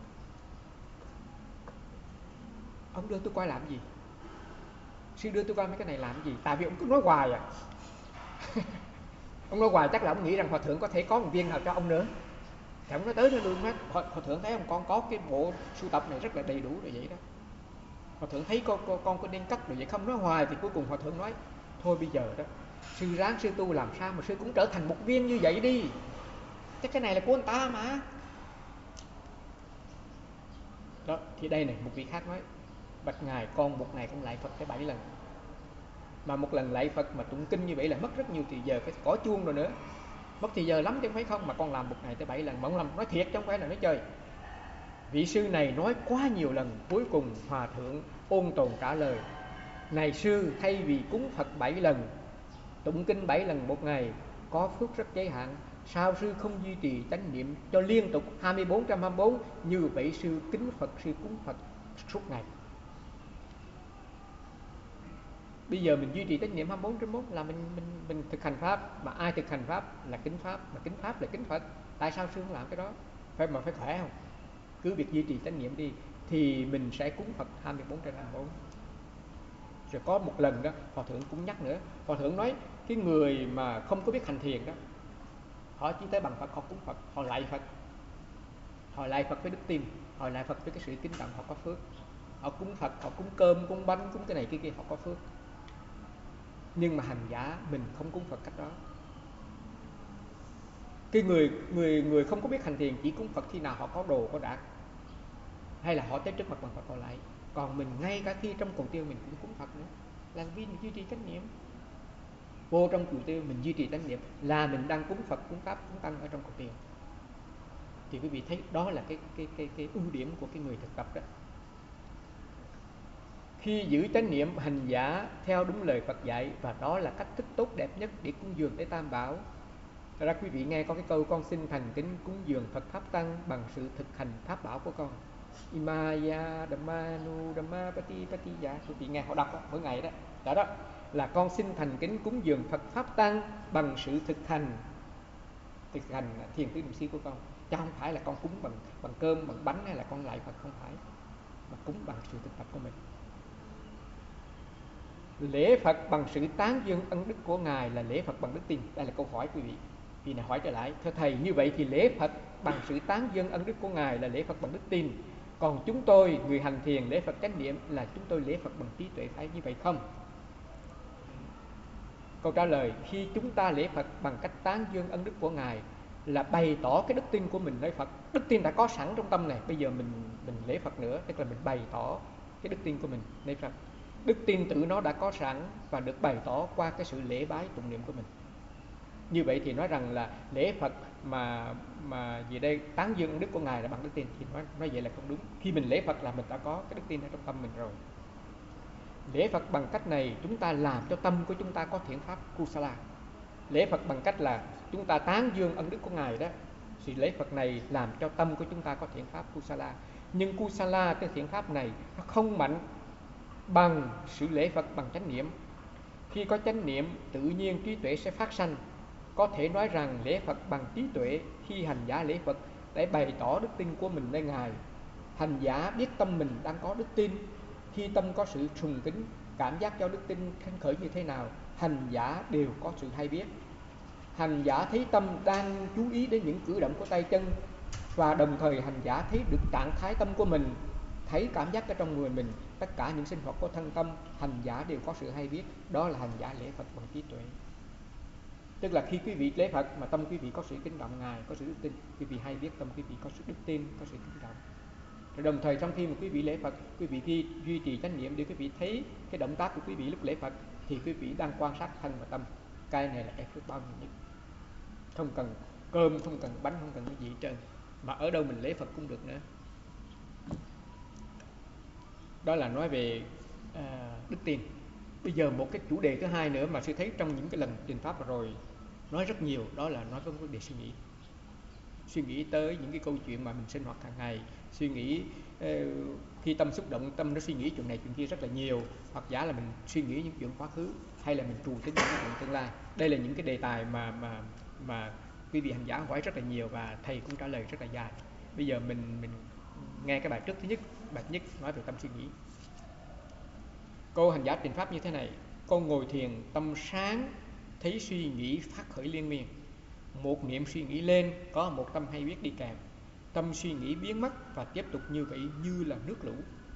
ông đưa tôi qua làm gì? Sư đưa tôi qua mấy cái này làm gì? Tại vì ông cứ nói hoài à. Ông nói hoài chắc là ông nghĩ rằng Hòa Thượng có thể có một viên nào cho ông nữa. Thì ông nói tới nó luôn hết. Hòa, Hòa Thượng thấy ông con có cái bộ sưu tập này rất là đầy đủ rồi vậy đó. Hòa Thượng thấy con, con, con có nên cắt rồi vậy không? Nói hoài thì cuối cùng Hòa Thượng nói, thôi bây giờ đó, sư ráng sư tu làm sao mà sư cũng trở thành một viên như vậy đi. Chắc cái này là của anh ta mà. Đó, thì đây này, một vị khác nói, bạch Ngài, con một ngày con lại Phật tới bảy lần. Mà một lần lại Phật mà tụng kinh như vậy là mất rất nhiều thì giờ, phải có chuông rồi nữa. Mất thì giờ lắm chứ không phải không, mà con làm một ngày tới bảy lần. Mà ông làm nói thiệt chứ không phải là nói chơi. Vị sư này nói quá nhiều lần, cuối cùng Hòa Thượng ôn tồn trả lời, này sư, thay vì cúng Phật bảy lần, tụng kinh bảy lần một ngày có phước rất giới hạn, sao sư không duy trì chánh niệm cho liên tục hai mươi bốn trên hai mươi bốn? Như vậy sư kính Phật, sư cúng Phật suốt ngày. Bây giờ mình duy trì chánh niệm hai mươi bốn trên hai mươi bốn là mình, mình, mình thực hành pháp. Mà ai thực hành pháp là kính pháp, mà kính pháp là kính Phật. Tại sao sư không làm cái đó? Phải mà phải khỏe không? Cứ việc duy trì chánh niệm đi, thì mình sẽ cúng Phật hai mươi bốn trên hai mươi bốn. Rồi có một lần đó, Hòa Thượng cũng nhắc nữa. Hòa Thượng nói, cái người mà không có biết hành thiền đó, họ chỉ tới bằng Phật, họ cúng Phật, họ lại Phật. Họ lại Phật với đức tin, họ lại Phật với cái sự kính trọng, họ có phước. Họ cúng Phật, họ cúng cơm, cúng bánh, cúng cái này cái kia, họ có phước. Nhưng mà hành giả mình không cúng Phật cách đó. Cái người người người không có biết hành thiền chỉ cúng Phật khi nào họ có đồ, có đạc, hay là họ tới trước mặt bằng Phật họ lại. Còn mình ngay cả khi trong cầu tiêu mình cũng cúng Phật nữa, là vì mình duy trì chánh niệm. Vô trong cầu tiêu mình duy trì chánh niệm là mình đang cúng Phật, cúng Pháp, cúng Tăng ở trong cầu tiêu. Thì quý vị thấy đó là cái cái cái cái ưu điểm của cái người thực tập đó. Khi giữ chánh niệm, hành giả theo đúng lời Phật dạy, và đó là cách thức tốt đẹp nhất để cúng dường tới Tam Bảo. Thật ra quý vị nghe có cái câu con xin thành kính cúng dường Phật Pháp Tăng bằng sự thực hành Pháp Bảo của con. Imaya Dhamma Nu Dhamma Pati Pati Dạ. Quý vị nghe họ đọc đó, mỗi ngày đó. Đó đó là con xin thành kính cúng dường Phật Pháp Tăng bằng sự thực hành thực hành thiền tứ niệm xứ của con, chứ không phải là con cúng bằng bằng cơm, bằng bánh hay là con lại Phật, không phải, mà cúng bằng sự thực tập của mình. Lễ Phật bằng sự tán dương ân đức của Ngài là lễ Phật bằng đức tin. Đây là câu hỏi quý vị. Vì này hỏi trở lại, thưa thầy, như vậy thì lễ Phật bằng sự tán dương ân đức của Ngài là lễ Phật bằng đức tin. Còn chúng tôi, người hành thiền, lễ Phật chánh niệm là chúng tôi lễ Phật bằng trí tuệ, phải như vậy không? Câu trả lời, khi chúng ta lễ Phật bằng cách tán dương ân đức của Ngài là bày tỏ cái đức tin của mình nơi Phật. Đức tin đã có sẵn trong tâm này, bây giờ mình mình lễ Phật nữa, tức là mình bày tỏ cái đức tin của mình nơi Phật. Đức tin tự nó đã có sẵn và được bày tỏ qua cái sự lễ bái tụng niệm của mình. Như vậy thì nói rằng là lễ Phật mà mà về đây tán dương ân đức của Ngài là bằng đức tin thì nói nói vậy là không đúng. Khi mình lễ Phật là mình đã có cái đức tin ở trong tâm mình rồi. Lễ Phật bằng cách này chúng ta làm cho tâm của chúng ta có thiện pháp Kusala. Lễ Phật bằng cách là chúng ta tán dương ân đức của Ngài đó, sự lễ Phật này làm cho tâm của chúng ta có thiện pháp Kusala. Nhưng Kusala, cái thiện pháp này nó không mạnh bằng sự lễ Phật bằng chánh niệm. Khi có chánh niệm, tự nhiên trí tuệ sẽ phát sanh. Có thể nói rằng lễ Phật bằng trí tuệ, khi hành giả lễ Phật để bày tỏ đức tin của mình nơi Ngài. Hành giả biết tâm mình đang có đức tin. Khi tâm có sự sùng kính, cảm giác cho đức tin khánh khởi như thế nào, hành giả đều có sự hay biết. Hành giả thấy tâm đang chú ý đến những cử động của tay chân, và đồng thời hành giả thấy được trạng thái tâm của mình, thấy cảm giác ở trong người mình, tất cả những sinh hoạt của thân tâm, hành giả đều có sự hay biết. Đó là hành giả lễ Phật bằng trí tuệ. Tức là khi quý vị lễ Phật mà tâm quý vị có sự kính trọng Ngài, có sự đức tin, quý vị hay biết tâm quý vị có sự đức tin, có sự kính trọng. Rồi đồng thời trong khi mà quý vị lễ Phật, quý vị duy, duy trì chánh niệm để quý vị thấy cái động tác của quý vị lúc lễ Phật, thì quý vị đang quan sát thân và tâm. Cái này là cái phước bao nhiêu nhất. Không cần cơm, không cần bánh, không cần cái gì hết trơn, mà ở đâu mình lễ Phật cũng được nữa. Đó là nói về uh, đức tin. Bây giờ một cái chủ đề thứ hai nữa mà sư thấy trong những cái lần truyền pháp vừa rồi nói rất nhiều, đó là nói về vấn đề suy nghĩ. Suy nghĩ tới những cái câu chuyện mà mình sinh hoạt hàng ngày, suy nghĩ uh, khi tâm xúc động, tâm nó suy nghĩ chuyện này chuyện kia rất là nhiều, hoặc giả là mình suy nghĩ những chuyện quá khứ, hay là mình trù tính những chuyện tương lai. Đây là những cái đề tài mà mà mà quý vị hành giả hỏi rất là nhiều và thầy cũng trả lời rất là dài. Bây giờ mình mình nghe cái bài trước thứ nhất, bài nhất nói về tâm suy nghĩ. Câu hành giả truyền pháp như thế này: con ngồi thiền, tâm sáng, thấy suy nghĩ phát khởi liên miên. Một niệm suy nghĩ lên, có một tâm hay biết đi kèm. Tâm suy nghĩ biến mất và tiếp tục như vậy, như là nước lũ.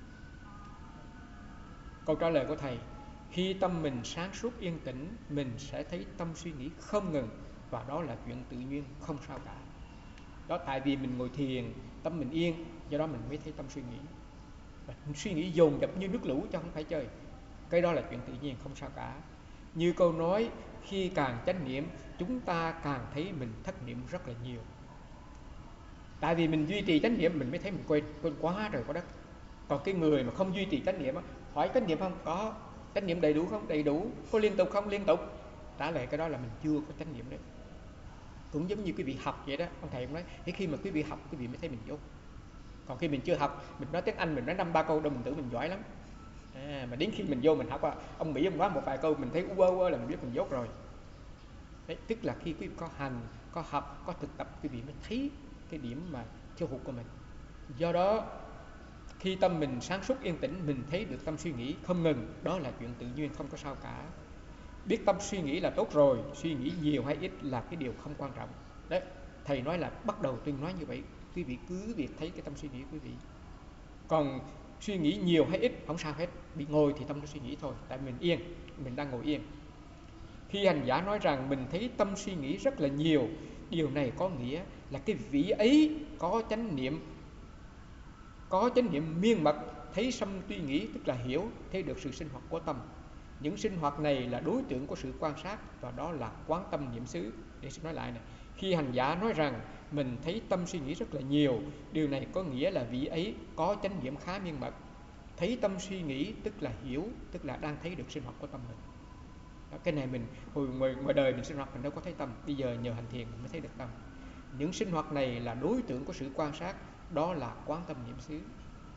Câu trả lời của thầy: khi tâm mình sáng suốt yên tĩnh, mình sẽ thấy tâm suy nghĩ không ngừng, và đó là chuyện tự nhiên, không sao cả. Đó, tại vì mình ngồi thiền, tâm mình yên, do đó mình mới thấy tâm suy nghĩ. Và suy nghĩ dồn dập như nước lũ chứ không phải chơi. Cái đó là chuyện tự nhiên, không sao cả. Như câu nói, khi càng chánh niệm, chúng ta càng thấy mình thất niệm rất là nhiều. Tại vì mình duy trì chánh niệm, mình mới thấy mình quên, quên quá trời quá đất. Còn cái người mà không duy trì chánh niệm, hỏi chánh niệm không? Có. Chánh niệm đầy đủ không? Đầy đủ. Có liên tục không? Liên tục. Trả lời cái đó là mình chưa có chánh niệm đấy. Cũng giống như quý vị học vậy đó. Ông thầy cũng nói, khi mà quý vị học, quý vị mới thấy mình dốt. Còn khi mình chưa học, mình nói tiếng Anh, mình nói năm ba câu đâu mình tưởng mình giỏi lắm. À, mà đến khi mình vô mình học, ông Mỹ ông nói một vài câu mình thấy ua ua là mình biết mình dốt rồi. Đấy, tức là khi quý vị có hành, có học, có thực tập, quý vị mới thấy cái điểm mà thiếu hụt của mình. Do đó, khi tâm mình sáng suốt yên tĩnh, mình thấy được tâm suy nghĩ không ngừng, đó là chuyện tự nhiên, không có sao cả. Biết tâm suy nghĩ là tốt rồi, suy nghĩ nhiều hay ít là cái điều không quan trọng. Đấy, thầy nói là bắt đầu tuyên nói như vậy, quý vị cứ việc thấy cái tâm suy nghĩ của quý vị. Còn suy nghĩ nhiều hay ít không sao hết, bị ngồi thì tâm nó suy nghĩ thôi, tại mình yên, mình đang ngồi yên. Khi hành giả nói rằng mình thấy tâm suy nghĩ rất là nhiều, điều này có nghĩa là cái vị ấy có chánh niệm, có chánh niệm miên mật, thấy tâm suy nghĩ, tức là hiểu, thấy được sự sinh hoạt của tâm. Những sinh hoạt này là đối tượng của sự quan sát, và đó là quán tâm niệm xứ. Để xin nói lại này, khi hành giả nói rằng mình thấy tâm suy nghĩ rất là nhiều, điều này có nghĩa là vị ấy có chánh niệm khá miên mật. Thấy tâm suy nghĩ tức là hiểu, tức là đang thấy được sinh hoạt của tâm mình. Đó, cái này mình hồi ngoài, ngoài đời mình sinh hoạt mình đâu có thấy tâm, bây giờ nhờ hành thiền mình mới thấy được tâm. Những sinh hoạt này là đối tượng của sự quan sát, đó là quán tâm niệm xứ.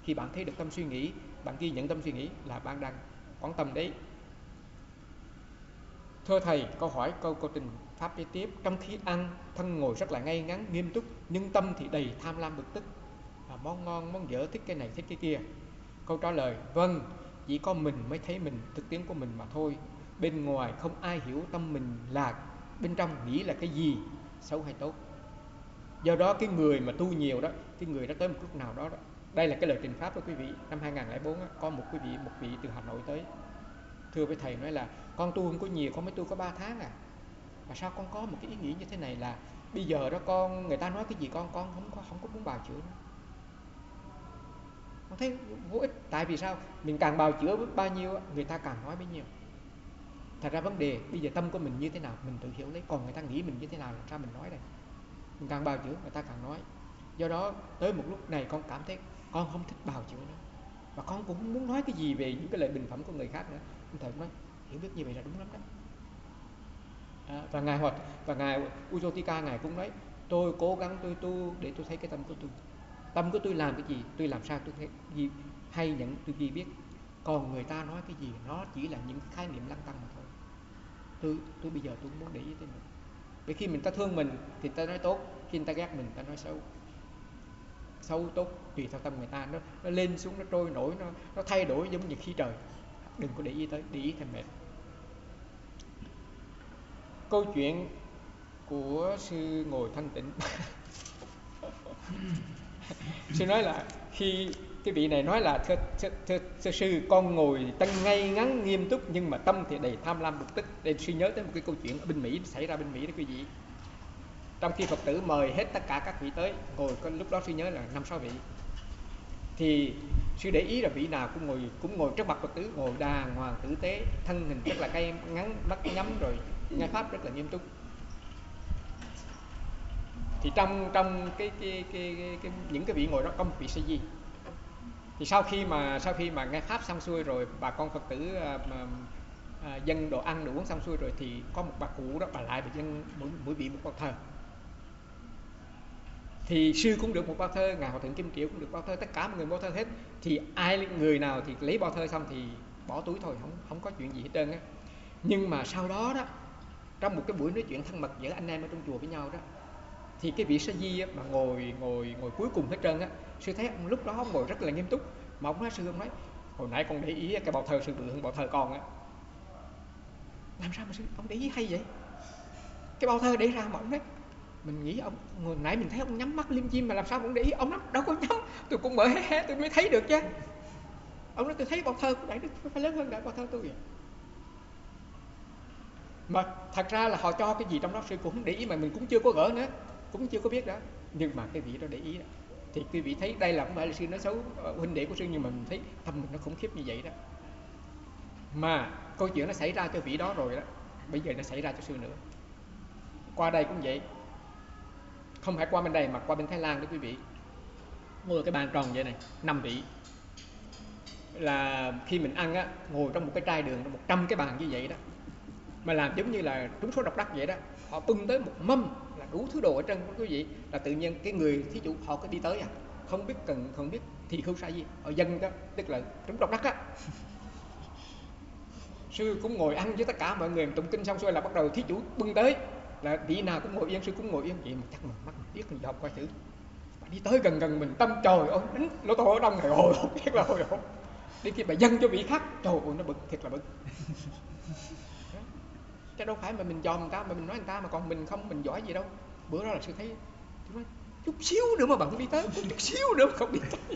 Khi bạn thấy được tâm suy nghĩ, bạn ghi nhận tâm suy nghĩ là bạn đang quán tâm đấy. Thưa thầy, câu hỏi câu câu trình pháp kế tiếp: trong khi ăn, thân ngồi rất là ngay ngắn nghiêm túc, nhưng tâm thì đầy tham lam bực tức, à, món ngon món dở, thích cái này thích cái kia. Câu trả lời: vâng, chỉ có mình mới thấy mình, thực tiễn của mình mà thôi. Bên ngoài không ai hiểu tâm mình là bên trong nghĩ là cái gì, xấu hay tốt. Do đó cái người mà tu nhiều đó, cái người đó tới một lúc nào đó, đó đây là cái lời trình pháp đó quý vị. Năm hai không không bốn đó, có một quý vị một vị từ Hà Nội tới, thưa với thầy nói là con tu không có nhiều, con mới tu có ba tháng à. Mà sao con có một cái ý nghĩ như thế này là bây giờ đó con, người ta nói cái gì con con không có không có muốn bào chữa nữa. Con thấy vô ích. Tại vì sao? Mình càng bào chữa bao nhiêu, người ta càng nói bấy nhiêu. Thật ra vấn đề bây giờ tâm của mình như thế nào mình tự hiểu lấy, còn người ta nghĩ mình như thế nào làm sao mình nói đây. Mình càng bào chữa người ta càng nói. Do đó tới một lúc này con cảm thấy con không thích bào chữa nữa, và con cũng không muốn nói cái gì về những cái lời bình phẩm của người khác nữa. Thầy nói hiểu biết như vậy là đúng lắm đó. À, và ngài hoặc và ngài Ujotika ngài cũng nói tôi cố gắng tôi tu để tôi thấy cái tâm của tôi, tâm của tôi làm cái gì, tôi làm sao tôi thấy gì hay nhận tôi ghi biết, còn người ta nói cái gì nó chỉ là những khái niệm lăng tăng mà thôi. Tôi tôi bây giờ tôi không muốn để ý tới mình. Vì khi mình ta thương mình thì ta nói tốt, khi người ta ghét mình ta nói xấu. Xấu tốt tùy theo tâm người ta, nó nó lên xuống, nó trôi nổi, nó nó thay đổi giống như khí trời. Đừng có để ý tới, để ý thêm mệt. Câu chuyện của sư ngồi thanh tịnh. Sư nói là khi cái vị này nói là thưa, thưa, thưa, thưa sư, con ngồi tăng ngay ngắn nghiêm túc nhưng mà tâm thì đầy tham lam bực tức. Để suy nhớ tới một cái câu chuyện ở bên Mỹ, xảy ra bên Mỹ đó quý vị. Trong khi Phật tử mời hết tất cả các vị tới ngồi, có lúc đó sư nhớ là năm sáu vị, thì sư để ý là vị nào cũng ngồi cũng ngồi trước mặt Phật tử, ngồi đàng hoàng tử tế, thân hình rất là ngay ngắn, mắt nhắm rồi nghe pháp rất là nghiêm túc. Thì trong trong cái cái, cái, cái, cái những cái vị ngồi đó có một vị sa di. Thì sau khi mà sau khi mà nghe pháp xong xuôi rồi, bà con Phật tử mà, à, dâng đồ ăn đồ uống xong xuôi rồi, thì có một bà cụ đó, bà lại bà dâng mỗi, mỗi vị một bao thơ. Thì sư cũng được một bao thơ, ngài Hòa Thượng Kim Triệu cũng được bao thơ, tất cả mọi người bao thơ hết. Thì ai người nào thì lấy bao thơ xong thì bỏ túi thôi, không không có chuyện gì hết trơn á. Nhưng mà sau đó đó, trong một cái buổi nói chuyện thân mật giữa anh em ở trong chùa với nhau đó, thì cái vị sa di á, mà ngồi ngồi ngồi cuối cùng hết trơn á, sư thấy ông lúc đó ông ngồi rất là nghiêm túc. Mà ông nói, sư ông nói hồi nãy con để ý cái bao thơ sư bự hơn bao thơ con á. Làm sao mà sư ông để ý hay vậy? Cái bao thơ để ra mà ông nói, mình nghĩ ông hồi nãy mình thấy ông nhắm mắt lim dim mà làm sao ông để ý? Ông nói đâu có nhắm, tôi cũng mở hé hé tôi mới thấy được chứ. Ông nói tôi thấy bao thơ của Đại Đức phải lớn hơn đại bao thơ tôi vậy. Mà thật ra là họ cho cái gì trong đó sư cũng không để ý, mà mình cũng chưa có gỡ nữa, cũng chưa có biết đó. Nhưng mà cái vị đó để ý đó, thì quý vị thấy đây là không phải là sư nói xấu huynh đệ của sư, nhưng mà mình thấy tâm mình nó khủng khiếp như vậy đó. Mà câu chuyện nó xảy ra cho vị đó rồi đó, bây giờ nó xảy ra cho sư nữa. Qua đây cũng vậy, không phải qua bên đây mà qua bên Thái Lan đó quý vị. Ngồi cái bàn tròn vậy này, năm vị. Là khi mình ăn á, ngồi trong một cái trai đường một trăm cái bàn như vậy đó, mà làm giống như là trúng số độc đắc vậy đó. Họ bưng tới một mâm là đủ thứ đồ ở trên quý vị, là tự nhiên cái người thí chủ họ có đi tới à, không biết cần không biết thì không sai gì, họ dâng đó, tức là trúng độc đắc á. Sư cũng ngồi ăn với tất cả mọi người, tụng kinh xong xuôi là bắt đầu thí chủ bưng tới, là vị nào cũng ngồi yên, sư cũng ngồi yên vậy. Mà chắc mình mắt mình biết mình dòm coi thử, mà đi tới gần gần mình, tâm trời ơi đánh lỗ tô ở đông này, hồi hộp biết là hồi hộp. Đi khi mà dâng cho vị khác, trời ơi nó bực, thiệt là bực. Chứ đâu phải mà mình dòm người ta mà mình nói người ta, mà còn mình không, mình giỏi gì đâu. Bữa đó là sư thấy, tôi nói chút xíu nữa mà bạn không đi tới, chút xíu nữa mà không đi tới.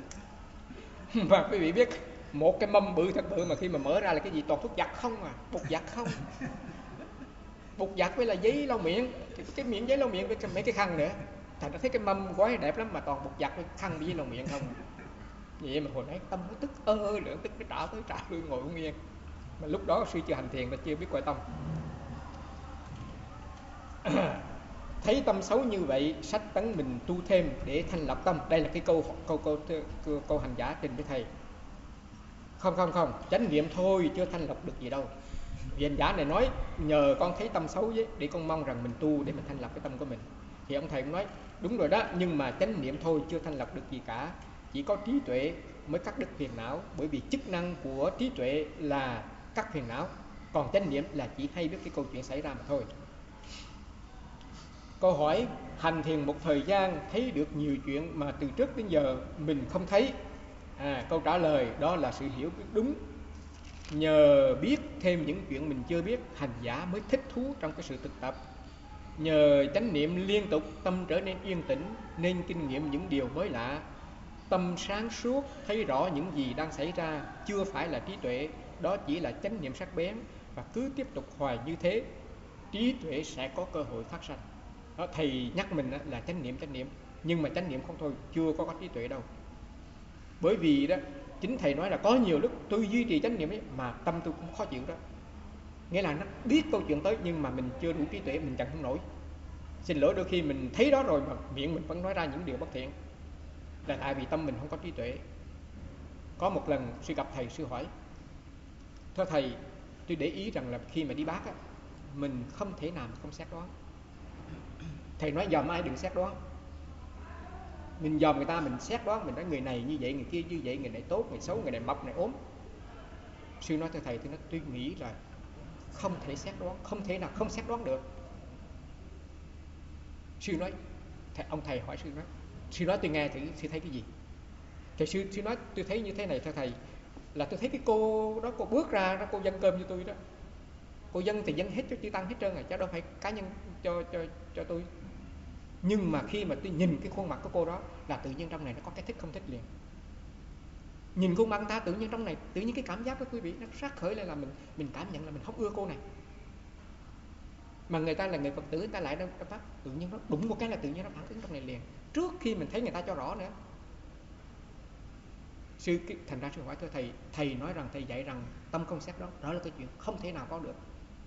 Mà quý vị biết, một cái mâm bự thật bự mà khi mà mở ra là cái gì, toàn thuốc giặt không à, bột giặt không. Bột giặt với là giấy lau miệng, cái miệng giấy lau miệng với mấy cái khăn nữa. Thành ra thấy cái mâm gói đẹp lắm mà toàn bột giặt với khăn với giấy lau miệng không. Vậy mà hồi nãy tâm nó tức ơ ơ nữa, tức cái trả tới trả lui ngồi không yên. Mà lúc đó sư chưa hành thiền và chưa biết coi tâm. Thấy tâm xấu như vậy, sách tấn mình tu thêm để thanh lọc tâm. Đây là cái câu câu câu câu, câu hành giả trình với thầy. Không không không, chánh niệm thôi chưa thanh lọc được gì đâu. Vì hành giả này nói nhờ con thấy tâm xấu với, để con mong rằng mình tu để mình thanh lọc cái tâm của mình. Thì ông thầy cũng nói đúng rồi đó, nhưng mà chánh niệm thôi chưa thanh lọc được gì cả. chỉ có trí tuệ mới cắt đứt phiền não, bởi vì chức năng của trí tuệ là cắt phiền não, còn chánh niệm là chỉ hay biết cái câu chuyện xảy ra mà thôi. Câu hỏi: hành thiền một thời gian thấy được nhiều chuyện mà từ trước đến giờ mình không thấy. À, câu trả lời đó là sự hiểu biết đúng. Nhờ biết thêm những chuyện mình chưa biết, hành giả mới thích thú trong cái sự thực tập. Nhờ chánh niệm liên tục, tâm trở nên yên tĩnh, nên kinh nghiệm những điều mới lạ. Tâm sáng suốt, thấy rõ những gì đang xảy ra, chưa phải là trí tuệ, đó chỉ là chánh niệm sắc bén. Và cứ tiếp tục hoài như thế, trí tuệ sẽ có cơ hội phát sanh. Đó, thầy nhắc mình là chánh niệm, chánh niệm, nhưng mà chánh niệm không thôi, chưa có, có trí tuệ đâu. Bởi vì đó, chính thầy nói là có nhiều lúc tôi duy trì chánh niệm ấy, mà tâm tôi cũng khó chịu đó. Nghĩa là nó biết câu chuyện tới nhưng mà mình chưa đủ trí tuệ, mình chẳng không nổi. Xin lỗi, đôi khi mình thấy đó rồi mà miệng mình vẫn nói ra những điều bất thiện, là tại vì tâm mình không có trí tuệ. Có một lần sư gặp thầy, sư hỏi: thưa thầy, tôi để ý rằng là khi mà đi bác á, mình không thể nào mà không xét đoán. Thầy nói dòm ai đừng xét đoán. Mình dòm người ta mình xét đoán, mình nói người này như vậy, người kia như vậy, người này tốt, người xấu, người này mập, người này ốm. Sư nói: thưa thầy, tôi nói tôi nghĩ là không thể xét đoán, không thể nào không xét đoán được. Sư nói, thầy, ông thầy hỏi sư nói, sư nói tôi nghe thử, sư thấy cái gì? Thầy sư, sư nói tôi thấy như thế này thưa thầy, là tôi thấy cái cô đó, cô bước ra đó, cô dâng cơm cho tôi đó. Cô dâng thì dâng hết cho chư tăng hết trơn rồi, chứ đâu phải cá nhân cho cho cho tôi. Nhưng mà khi mà tôi nhìn cái khuôn mặt của cô đó là tự nhiên trong này nó có cái thích không thích liền. Nhìn khuôn mặt ta tự nhiên trong này, tự nhiên cái cảm giác của quý vị nó phát khởi lên là mình mình cảm nhận là mình không ưa cô này. Mà người ta là người Phật tử, người ta lại đâu pháp, tự nhiên nó đụng một cái là tự nhiên nó phản ứng trong này liền, trước khi mình thấy người ta cho rõ nữa. Sư thành ra sư hỏi: thưa thầy, thầy nói rằng thầy dạy rằng tâm không xét đoán, đó là cái chuyện không thể nào có được.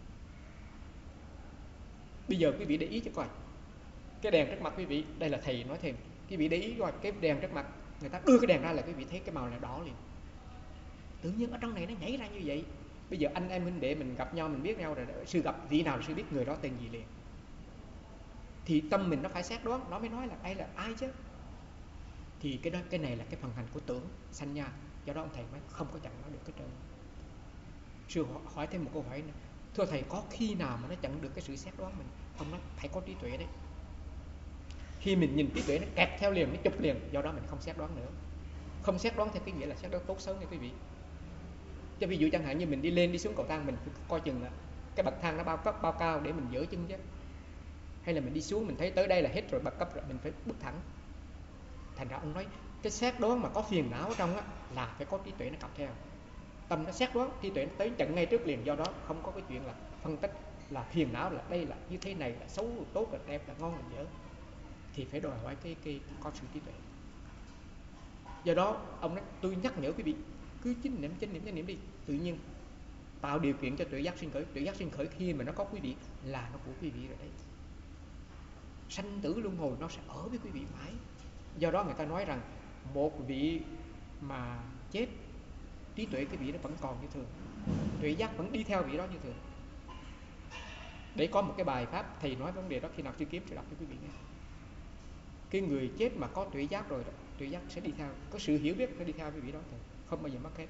Bây giờ quý vị để ý cho coi, cái đèn trước mặt quý vị, đây là thầy nói thêm, quý vị để ý coi cái đèn trước mặt, người ta đưa cái đèn ra là quý vị thấy cái màu là đỏ liền. Tự nhiên ở trong này nó nhảy ra như vậy. Bây giờ anh em huynh đệ mình gặp nhau, mình biết nhau rồi, sư gặp vị nào sư biết người đó tên gì liền. Thì tâm mình nó phải xét đoán, nó mới nói là đây là ai chứ. Thì cái đó, cái này là cái phần hành của tưởng sanh nha. Do đó ông thầy nói không có chặn nó được cái trơn. Sư hỏi thêm một câu hỏi nữa: thưa thầy, có khi nào mà nó chặn được cái sự xét đoán mình? Ông nói phải có trí tuệ đấy. Khi mình nhìn trí tuệ nó kẹt theo liền, nó chụp liền, do đó mình không xét đoán nữa. Không xét đoán theo cái nghĩa là xét đoán tốt xấu nha quý vị. Cho ví dụ chẳng hạn như mình đi lên đi xuống cầu thang, mình phải coi chừng là cái bậc thang nó bao cấp bao cao để mình dỡ chân chứ. Hay là mình đi xuống mình thấy tới đây là hết rồi, bậc cấp rồi, mình phải bước thẳng. Thành ra ông nói cái xét đoán mà có phiền não ở trong á là phải có trí tuệ nó cặp theo. Tâm nó xét đoán, trí tuệ nó tới chặn ngay trước liền, do đó không có cái chuyện là phân tích là phiền não là đây là như thế này, là xấu là tốt là đẹp là ngon là dở. Thì phải đòi hỏi cái, cái, cái có sự trí tuệ. Do đó ông nói tôi nhắc nhở quý vị cứ chánh niệm chánh niệm chánh niệm đi, tự nhiên tạo điều kiện cho tuệ giác sinh khởi. Tuệ giác sinh khởi khi mà nó có quý vị là nó của quý vị rồi đấy. Sanh tử luân hồi nó sẽ ở với quý vị mãi. Do đó người ta nói rằng một vị mà chết, trí tuệ cái vị nó vẫn còn như thường, tuệ giác vẫn đi theo vị đó như thường. Để có một cái bài pháp thầy nói vấn đề đó, khi nào sư kiếm sẽ đọc cho quý vị nghe. Cái người chết mà có tuệ giác rồi đó, tuệ giác sẽ đi theo, có sự hiểu biết sẽ đi theo quý vị đó, không bao giờ mất hết.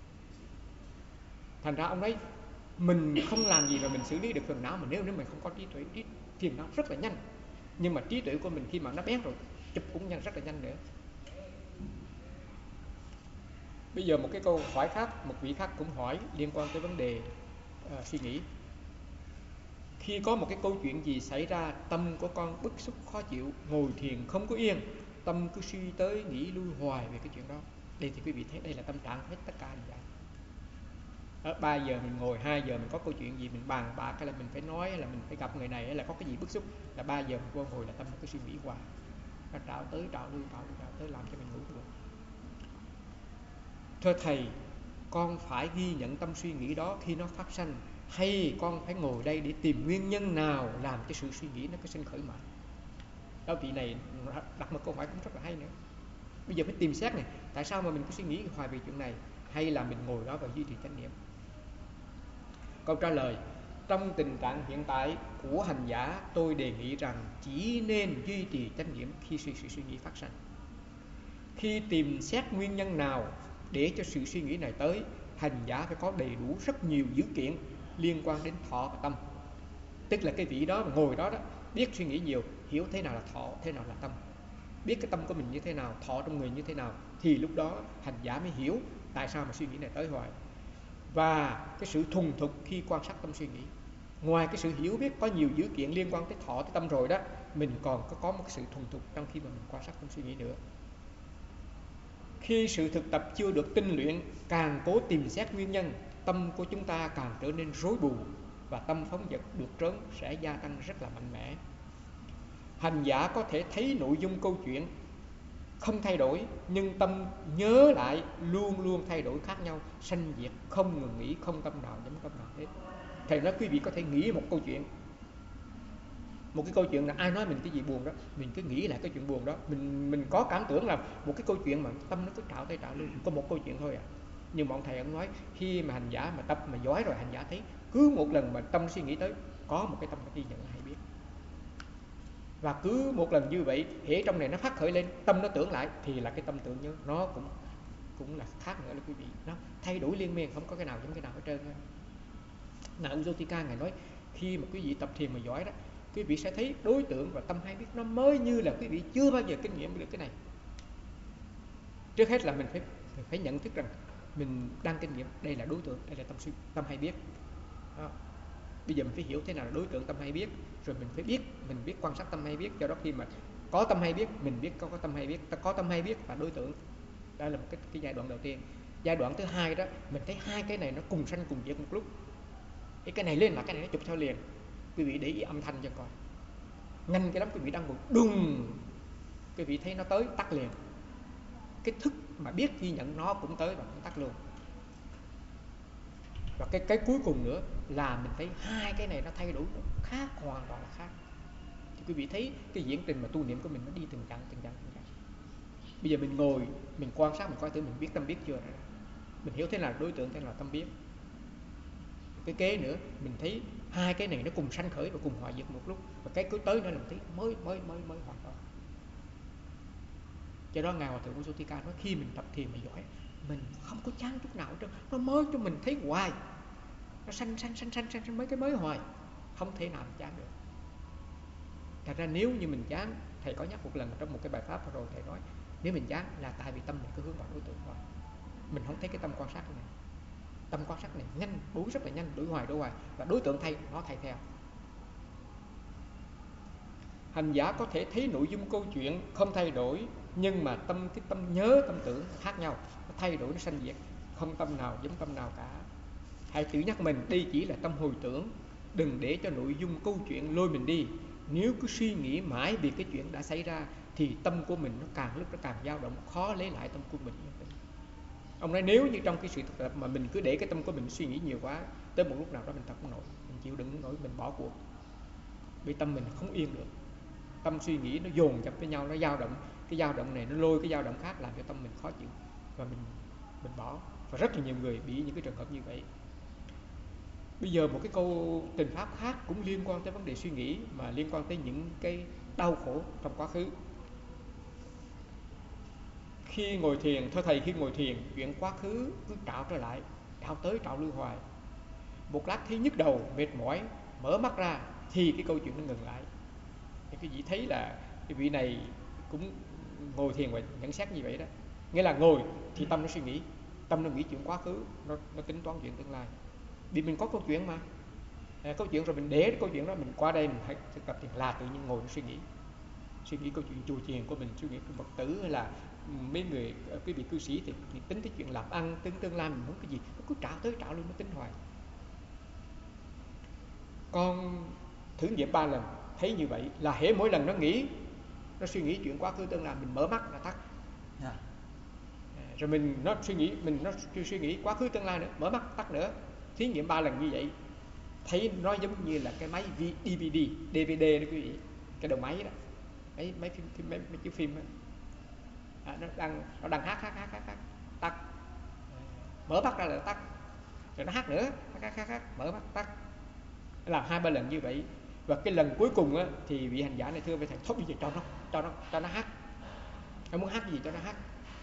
Thành ra ông nói mình không làm gì mà mình xử lý được phiền não, mà nếu nếu mình không có trí tuệ, trí phiền não rất là nhanh. Nhưng mà trí tuệ của mình khi mà nó bén rồi, chụp cũng nhanh, rất là nhanh nữa. Bây giờ một cái câu hỏi khác, một vị khác cũng hỏi liên quan tới vấn đề uh, suy nghĩ. Khi có một cái câu chuyện gì xảy ra, tâm của con bức xúc khó chịu, ngồi thiền không có yên, tâm cứ suy tới nghĩ lui hoài về cái chuyện đó. Đây thì quý vị thấy đây là tâm trạng hết tất cả như vậy. Ở ba giờ mình ngồi, hai giờ mình có câu chuyện gì mình bàn bạc, hay là mình phải nói, hay là mình phải gặp người này, hay là có cái gì bức xúc, là ba giờ mình vô ngồi là tâm cứ suy nghĩ hoài, nó trạo tới trạo lui trạo lui trạo tới làm cho mình ngủ được. Thưa thầy, con phải ghi nhận tâm suy nghĩ đó khi nó phát sanh, hay con phải ngồi đây để tìm nguyên nhân nào làm cho sự suy nghĩ nó cứ sinh khởi mãi? Đó, vị này đặt một câu hỏi cũng rất là hay nữa. Bây giờ phải tìm xét này, tại sao mà mình cứ suy nghĩ hoài về chuyện này, hay là mình ngồi đó và duy trì chánh niệm? Câu trả lời: trong tình trạng hiện tại của hành giả, tôi đề nghị rằng chỉ nên duy trì chánh niệm khi suy, suy, suy nghĩ phát sanh. Khi tìm xét nguyên nhân nào để cho sự suy nghĩ này tới, hành giả phải có đầy đủ rất nhiều dữ kiện liên quan đến thọ và tâm. Tức là cái vị đó ngồi đó đó, biết suy nghĩ nhiều, hiểu thế nào là thọ, thế nào là tâm, biết cái tâm của mình như thế nào, thọ trong người như thế nào, thì lúc đó hành giả mới hiểu tại sao mà suy nghĩ này tới hoài. Và cái sự thuần thục khi quan sát tâm suy nghĩ, ngoài cái sự hiểu biết có nhiều dữ kiện liên quan tới thọ tới tâm rồi đó, mình còn có, có một cái sự thuần thục trong khi mà mình quan sát tâm suy nghĩ nữa. Khi sự thực tập chưa được tinh luyện, càng cố tìm xét nguyên nhân, tâm của chúng ta càng trở nên rối bù và tâm phóng dật được trớn sẽ gia tăng rất là mạnh mẽ. Hành giả có thể thấy nội dung câu chuyện không thay đổi, nhưng tâm nhớ lại luôn luôn thay đổi khác nhau, sanh diệt, không ngừng nghỉ, không tâm nào giống tâm nào hết. Thầy nói quý vị có thể nghĩ một câu chuyện, một cái câu chuyện là ai nói mình cái gì buồn đó, mình cứ nghĩ lại cái chuyện buồn đó, mình mình có cảm tưởng là một cái câu chuyện mà tâm nó cứ trạo tay trạo lên, có một câu chuyện thôi à. Nhưng mà ông thầy ông nói khi mà hành giả mà tập mà giỏi rồi, hành giả thấy cứ một lần mà tâm suy nghĩ tới, có một cái tâm nó ghi nhận hay biết. Và cứ một lần như vậy, hễ trong này nó phát khởi lên, tâm nó tưởng lại thì là cái tâm tưởng nhớ, nó cũng cũng là khác nữa là quý vị, nó thay đổi liên miên, không có cái nào giống cái nào hết trơn. Ngài Ujotika ngài nói khi mà quý vị tập thiền mà giỏi đó, quý vị sẽ thấy đối tượng và tâm hay biết nó mới như là quý vị chưa bao giờ kinh nghiệm được cái này. Trước hết là mình phải mình phải nhận thức rằng mình đang kinh nghiệm, đây là đối tượng, đây là tâm suy tâm hay biết đó. Bây giờ mình phải hiểu thế nào là đối tượng tâm hay biết, rồi mình phải biết, mình biết quan sát tâm hay biết, cho đó khi mà có tâm hay biết, mình biết có, có tâm hay biết, ta có tâm hay biết và đối tượng. Đó là một cái, cái giai đoạn đầu tiên. Giai đoạn thứ hai đó, mình thấy hai cái này nó cùng sanh cùng diệt một lúc. Cái, cái này lên là cái này nó chụp theo liền. Quý vị để ý âm thanh cho coi. Nhanh cái lắm, quý vị đang ngồi đùng, quý vị thấy nó tới tắt liền. Cái thức mà biết ghi nhận nó cũng tới và cũng tắt luôn. Và cái cái cuối cùng nữa là mình thấy hai cái này nó thay đổi, nó khác, hoàn toàn là khác. Thì quý vị thấy cái diễn trình mà tu niệm của mình nó đi từng chặng từng chặng từng chặng. Bây giờ mình ngồi, mình quan sát, mình coi thử mình biết tâm biết chưa rồi. Mình hiểu thế nào là đối tượng, thế nào là tâm biết. Cái kế nữa, mình thấy hai cái này nó cùng sanh khởi và cùng hòa diệt một lúc. Và cái cứ tới nữa là mình thấy mới mới mới mới hoàn toàn. Cho đó Ngài Hòa Thượng Ujotika nói khi mình tập thiền mà giỏi, mình không có chán chút nào hết trơn, nó mới cho mình thấy hoài, nó sanh sanh sanh sanh sanh mấy cái mới hoài, không thể nào chán được. Thật ra nếu như mình chán, thầy có nhắc một lần trong một cái bài pháp rồi, thầy nói nếu mình chán là tại vì tâm mình cứ hướng vào đối tượng thôi, mình không thấy cái tâm quan sát này. Tâm quan sát này nhanh, đối rất là nhanh, đối hoài đối hoài, và đối tượng thay nó thay theo. Hành giả có thể thấy nội dung câu chuyện không thay đổi, nhưng mà tâm cái tâm nhớ, tâm tưởng khác nhau, nó thay đổi, nó sanh diệt, không tâm nào giống tâm nào cả. Hãy tự nhắc mình đây chỉ là tâm hồi tưởng, đừng để cho nội dung câu chuyện lôi mình đi. Nếu cứ suy nghĩ mãi về cái chuyện đã xảy ra thì tâm của mình nó càng lúc nó càng dao động, khó lấy lại tâm của mình. Ông nói nếu như trong cái sự thực tập mà mình cứ để cái tâm của mình suy nghĩ nhiều quá, tới một lúc nào đó mình tập không nổi, mình chịu đựng không nổi, mình bỏ cuộc. Vì tâm mình không yên được, tâm suy nghĩ nó dồn dập với nhau, nó dao động, cái dao động này nó lôi cái dao động khác, làm cho tâm mình khó chịu và mình mình bỏ. Và rất là nhiều người bị những cái trường hợp như vậy. Bây giờ một cái câu trình pháp khác cũng liên quan tới vấn đề suy nghĩ, mà liên quan tới những cái đau khổ trong quá khứ. Khi ngồi thiền, thưa thầy, khi ngồi thiền, chuyện quá khứ cứ trạo trở lại, trạo tới trạo lui hoài. Một lát thấy nhức đầu, mệt mỏi, mở mắt ra thì cái câu chuyện nó ngừng lại. Thì cái vị thấy là cái vị này cũng ngồi thiền và nhận xét như vậy đó. Nghĩa là ngồi thì tâm nó suy nghĩ, tâm nó nghĩ chuyện quá khứ, nó, nó tính toán chuyện tương lai. Vì mình có câu chuyện mà, à, câu chuyện rồi mình để cái câu chuyện đó, mình qua đây mình hãy thực tập thiền là tự nhiên ngồi suy nghĩ, suy nghĩ câu chuyện chùa chiền của mình, suy nghĩ của Phật tử hay là mấy người quý vị cư sĩ thì, thì tính tới chuyện làm ăn, tính tương lai mình muốn cái gì, nó cứ trạo tới trạo luôn, nó tính hoài. Con thử nghiệm ba lần thấy như vậy là hễ mỗi lần nó nghĩ, nó suy nghĩ chuyện quá khứ tương lai, mình mở mắt là tắt. Yeah. Rồi mình nó suy nghĩ, mình nó suy nghĩ quá khứ tương lai nữa, mở mắt tắt nữa. Thí nghiệm ba lần như vậy, thấy nó giống như là cái máy đê vê đê, đê vê đê đó quý vị, cái đầu máy đó, mấy mấy phim, phim mấy, mấy chiếu phim đó. À, nó đang nó đang hát hát hát hát, hát tắt, mở mắt ra là tắt, rồi nó hát nữa, hát hát hát, mở mắt tắt, làm hai ba lần như vậy. Và cái lần cuối cùng á, thì vị hành giả này thưa với thầy, thôi bây giờ cho nó cho nó cho nó hát, nó muốn hát gì cho nó hát.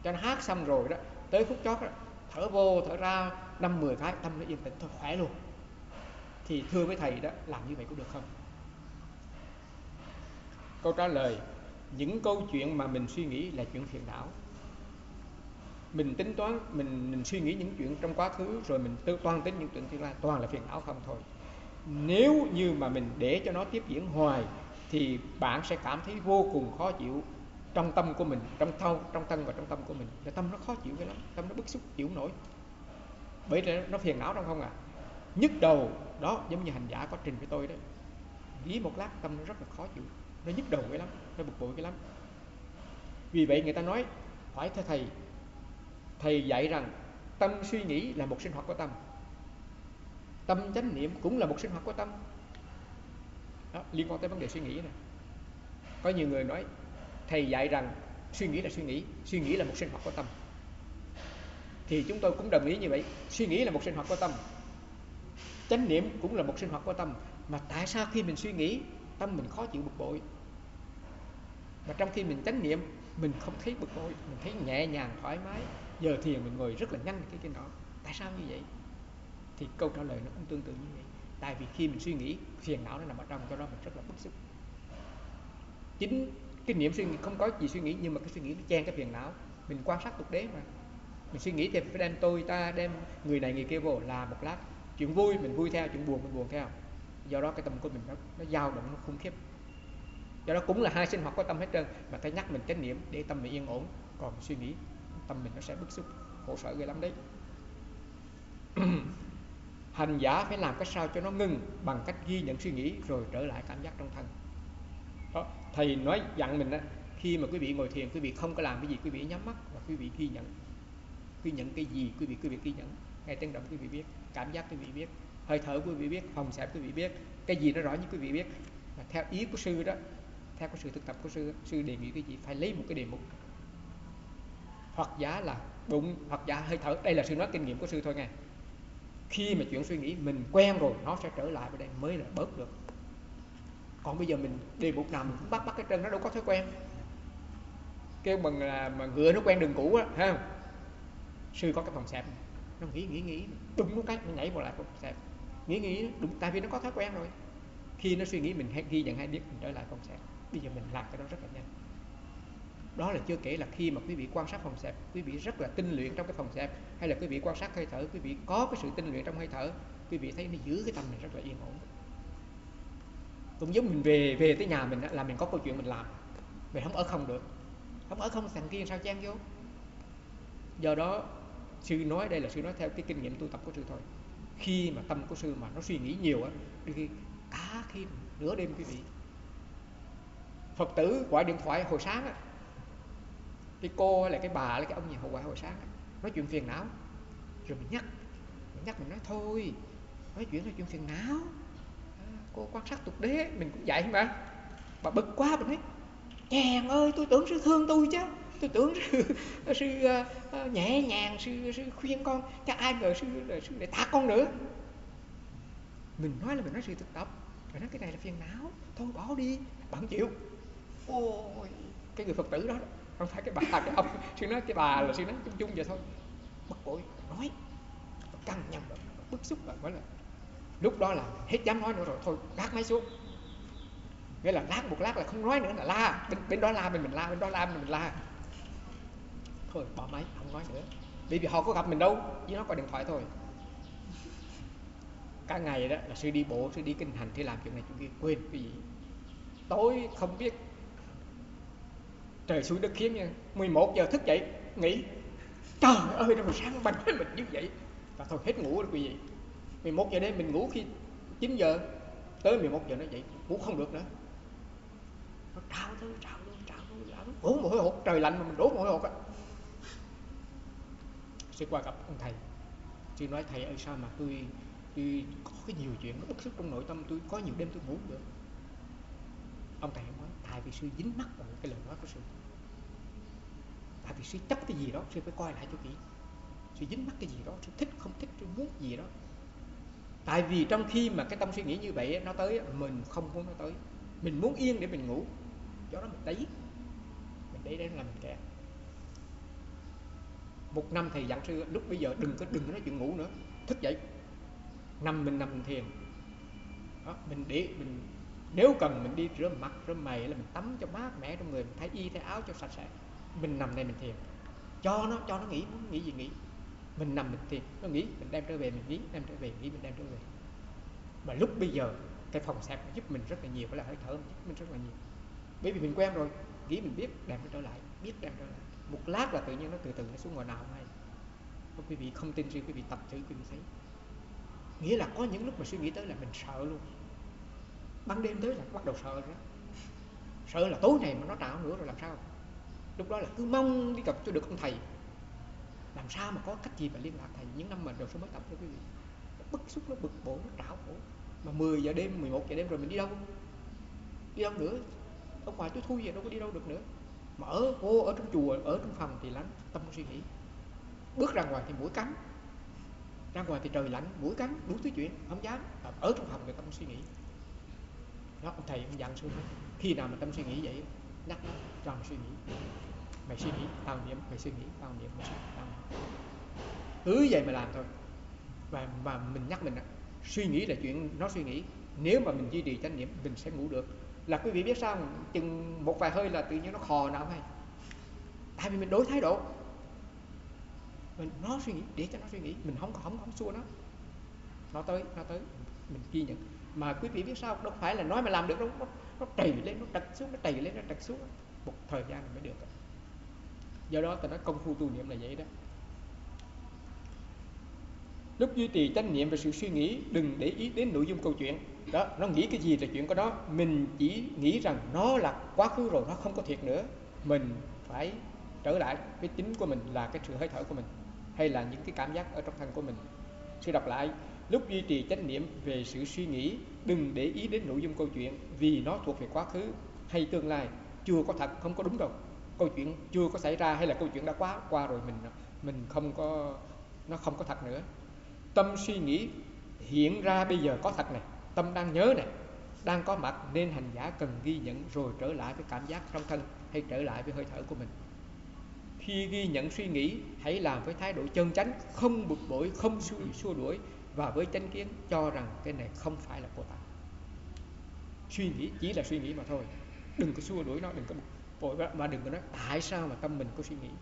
cho nó hát xong rồi đó, tới phút chót đó, thở vô thở ra năm mười cái, tâm nó yên tĩnh thôi, khỏe luôn. Thì thưa với thầy đó, làm như vậy có được không? Câu trả lời: những câu chuyện mà mình suy nghĩ là chuyện phiền não. Mình tính toán, mình, mình suy nghĩ những chuyện trong quá khứ, rồi mình tư toan tính những chuyện tương lai, toàn là phiền não không thôi. Nếu như mà mình để cho nó tiếp diễn hoài thì bạn sẽ cảm thấy vô cùng khó chịu trong tâm của mình, trong thân, trong thân và trong tâm của mình. Cái tâm nó khó chịu cái lắm, tâm nó bức xúc chịu nổi. Bởi vì nó phiền não trong không à. Nhức đầu đó, giống như hành giả có trình với tôi đấy. Nghĩ một lát tâm nó rất là khó chịu, nó nhức đầu cái lắm, nó bực bội cái lắm. Vì vậy người ta nói phải thưa thầy, thầy dạy rằng tâm suy nghĩ là một sinh hoạt của tâm, tâm chánh niệm cũng là một sinh hoạt của tâm. Đó, liên quan tới vấn đề suy nghĩ này. Có nhiều người nói thầy dạy rằng suy nghĩ là suy nghĩ, suy nghĩ là một sinh hoạt của tâm. Thì chúng tôi cũng đồng ý như vậy, suy nghĩ là một sinh hoạt của tâm, chánh niệm cũng là một sinh hoạt của tâm. Mà tại sao khi mình suy nghĩ tâm mình khó chịu bực bội, mà trong khi mình chánh niệm mình không thấy bực bội, mình thấy nhẹ nhàng thoải mái, giờ thiền mình ngồi rất là nhanh cái cái nọ? Tại sao như vậy? Thì câu trả lời nó cũng tương tự như vậy. Tại vì khi mình suy nghĩ, phiền não nó nằm ở trong, do đó mình rất là bức xúc. Chính cái niệm suy nghĩ không có gì suy nghĩ, nhưng mà cái suy nghĩ nó chen cái phiền não. Mình quan sát tục đế mà, mình suy nghĩ thì phải đem tôi ta, đem người này người kia vô, là một lát chuyện vui mình vui theo, chuyện buồn mình buồn theo. Do đó cái tâm của mình nó, nó dao động, nó khủng khiếp. Do đó cũng là hai sinh hoạt của tâm hết trơn. Mà phải nhắc mình chánh niệm để tâm mình yên ổn. Còn suy nghĩ tâm mình nó sẽ bức xúc, khổ sở ghê lắm đấy. Hành giả phải làm cách sao cho nó ngưng bằng cách ghi nhận suy nghĩ rồi trở lại cảm giác trong thân. Đó, thầy nói dặn mình đó, khi mà quý vị ngồi thiền, quý vị không có làm cái gì, quý vị nhắm mắt và quý vị ghi nhận. Ghi nhận cái gì quý vị quý vị ghi nhận. Nghe tiếng động quý vị biết, cảm giác quý vị biết, hơi thở quý vị biết, phòng xẹp quý vị biết, cái gì nó rõ như quý vị biết. Mà theo ý của sư đó, theo cái sự thực tập của sư, sư đề nghị cái gì phải lấy một cái đề mục. Hoặc giả là bụng, hoặc giả hơi thở. Đây là sư nói kinh nghiệm của sư thôi nghe. Khi mà chuyện suy nghĩ mình quen rồi, nó sẽ trở lại với đây mới là bớt được. Còn bây giờ mình đề mục nào mình cũng bắt bắt cái chân, nó đâu có thói quen. Kêu bằng là mà ngựa nó quen đường cũ á, thấy không? Sư có cái phòng xẹp, nó nghĩ nghĩ nghĩ, đụng một cái nó nhảy vào lại phòng xẹp, nghĩ nghĩ đụng, tại vì nó có thói quen rồi. Khi nó suy nghĩ mình hay ghi nhận hay biết, mình trở lại phòng xẹp. Bây giờ mình làm cái đó rất là nhanh. Đó là chưa kể là khi mà quý vị quan sát phòng xẹp, quý vị rất là tinh luyện trong cái phòng xẹp, hay là quý vị quan sát hơi thở, quý vị có cái sự tinh luyện trong hơi thở, quý vị thấy nó giữ cái tâm mình rất là yên ổn. Cũng giống mình về về tới nhà mình là mình có câu chuyện mình làm, mình không ở không được, không ở không thằng kia sao chen vô. Do đó sư nói đây là sư nói theo cái kinh nghiệm tu tập của sư thôi. Khi mà tâm của sư mà nó suy nghĩ nhiều á, đi cả khi nửa đêm quý vị, Phật tử gọi điện thoại hồi sáng á, cái cô hay là cái bà hay là cái ông gì họ gọi hồi sáng á, nói chuyện phiền não, rồi mình nhắc, mình nhắc mình nói thôi, nói chuyện nói chuyện phiền não, à, cô quan sát tục đế, mình cũng vậy mà. Bà bực quá mình nói, chàng ơi, tôi tưởng sư thương tôi chứ, tôi tưởng sư, sư uh, nhẹ nhàng, sư, sư khuyên con, chứ ai ngờ sư, sư lại tát con nữa. Mình nói là mình nói sự thực tập, rồi nói cái này là phiền não, thôi bỏ đi, bà không chịu. Ôi, cái người Phật tử đó, không phải cái bà, cái ông, sư nói cái bà là sư nói chung chung vậy thôi. Bất bội, nói, căng nhầm, bức xúc là phải là, lúc đó là hết dám nói nữa rồi, thôi gác máy xuống. Nghĩa là lát một lát là không nói nữa, là la, bên, bên đó la bên mình la, bên đó la bên mình la. Thôi bỏ máy, không nói nữa. Bởi vì họ có gặp mình đâu, chỉ nói qua điện thoại thôi. Cả ngày đó là sư đi bộ, sư đi kinh hành, sư làm chuyện này chuyện kia, quên cái gì. Tối không biết trời xui đất khiến nha, mười một giờ thức dậy nghỉ, trời ơi đâu mà sáng banh mình như vậy. Và thôi hết ngủ rồi quý vị. mười một giờ đêm mình ngủ khi chín giờ, tới mười một giờ nó dậy, ngủ không được nữa. Nó trao thôi, trao thôi, trao thôi, trao thôi, đổ mồ hôi hột, trời lạnh mà mình đổ mồ hôi hột á. Sư qua gặp ông thầy, sư nói thầy ơi sao mà tôi, tôi có cái nhiều chuyện nó bức xúc trong nội tâm tôi, có nhiều đêm tôi ngủ không được. Ông thầy nói tại vì sư dính mắc vào cái lời nói của sư, tại vì sư chấp cái gì đó, sư phải coi lại cho kỹ. Sư dính mắc cái gì đó, sư thích không thích, sư muốn gì đó. Tại vì trong khi mà cái tâm suy nghĩ như vậy nó tới, mình không muốn nó tới, mình muốn yên để mình ngủ, do đó mình đẩy, mình đẩy để làm mình kẹt. Một năm thầy dặn sư lúc bây giờ đừng có đừng có nói chuyện ngủ nữa, thức dậy nằm mình nằm mình thiền đó, mình để mình nếu cần mình đi rửa mặt rửa mày là mình tắm cho mát mẻ trong người, mình thay y thay áo cho sạch sẽ, mình nằm đây mình thiền, cho nó cho nó nghĩ, muốn nghĩ gì nghĩ, mình nằm mình thiền, nó nghĩ mình đem trở về, mình nghĩ đem trở về, nghĩ mình đem trở về. Mà lúc bây giờ cái phòng xẹp giúp mình rất là nhiều, cái là hơi thở giúp mình rất là nhiều, bởi vì mình quen rồi, nghĩ mình biết đem nó trở lại, biết đem trở lại, một lát là tự nhiên nó từ từ nó xuống ngoài nào hay. Quý vị không tin riêng quý vị tập thử quý vị thấy, nghĩa là có những lúc mà suy nghĩ tới là mình sợ luôn, ban đêm tới là bắt đầu sợ đó, sợ là tối này mà nó trạo nữa rồi làm sao. Lúc đó là cứ mong đi gặp cho được ông thầy, làm sao mà có cách gì mà liên lạc thầy. Những năm mà đầu số mới tập cho quý vị, nó bức xúc, nó bực bội, nó trạo khổ. Mà mười giờ đêm, mười một giờ đêm rồi mình đi đâu? Đi đâu nữa? Ở ngoài tôi thui vậy đâu có đi đâu được nữa. Mà ở vô ở trong chùa, ở trong phòng thì lạnh, tâm suy nghĩ. Bước ra ngoài thì mũi cắn, ra ngoài thì trời lạnh, mũi cắn, đủ thứ chuyện, không dám. Ở trong phòng thì tâm suy nghĩ. Đó, ông thầy ông dặn sư khi nào mà tâm suy nghĩ vậy, nhắc nó cho mày suy nghĩ, mày suy nghĩ tao niệm, mày suy nghĩ tao niệm, mày suy nghĩ tao niệm, cứ vậy mà làm thôi. Và mà mình nhắc mình suy nghĩ là chuyện nó suy nghĩ, nếu mà mình duy trì chánh niệm mình sẽ ngủ được. Là quý vị biết sao, chừng một vài hơi là tự nhiên nó khò não hay, tại vì mình đổi thái độ, mình nó suy nghĩ để cho nó suy nghĩ, mình không không không xua nó, nó tới nó tới mình ghi nhận. Mà quý vị biết sao, đâu phải là nói mà làm được đâu, nó nó trầy lên, nó trật xuống, nó trầy lên, nó trật xuống, một thời gian mới được. Do đó ta nói công phu tu niệm là vậy đó. Lúc duy trì chánh niệm về sự suy nghĩ, đừng để ý đến nội dung câu chuyện đó, nó nghĩ cái gì là chuyện của nó, mình chỉ nghĩ rằng nó là quá khứ rồi, nó không có thiệt nữa. Mình phải trở lại với chính của mình là cái sự hơi thở của mình, hay là những cái cảm giác ở trong thân của mình. Sư đọc lại, lúc duy trì chánh niệm về sự suy nghĩ, đừng để ý đến nội dung câu chuyện, vì nó thuộc về quá khứ hay tương lai, chưa có thật, không có đúng đâu. Câu chuyện chưa có xảy ra hay là câu chuyện đã quá qua rồi, mình mình không có, nó không có thật nữa. Tâm suy nghĩ hiện ra bây giờ có thật này, tâm đang nhớ này, đang có mặt, nên hành giả cần ghi nhận rồi trở lại với cảm giác trong thân, hay trở lại với hơi thở của mình. Khi ghi nhận suy nghĩ, hãy làm với thái độ chân chánh, không bực bội, không xua đuổi, và với chánh kiến cho rằng cái này không phải là của ta. Suy nghĩ chỉ là suy nghĩ mà thôi, đừng có xua đuổi nó, đừng có bực bội, mà đừng có nói tại sao mà tâm mình có suy nghĩ.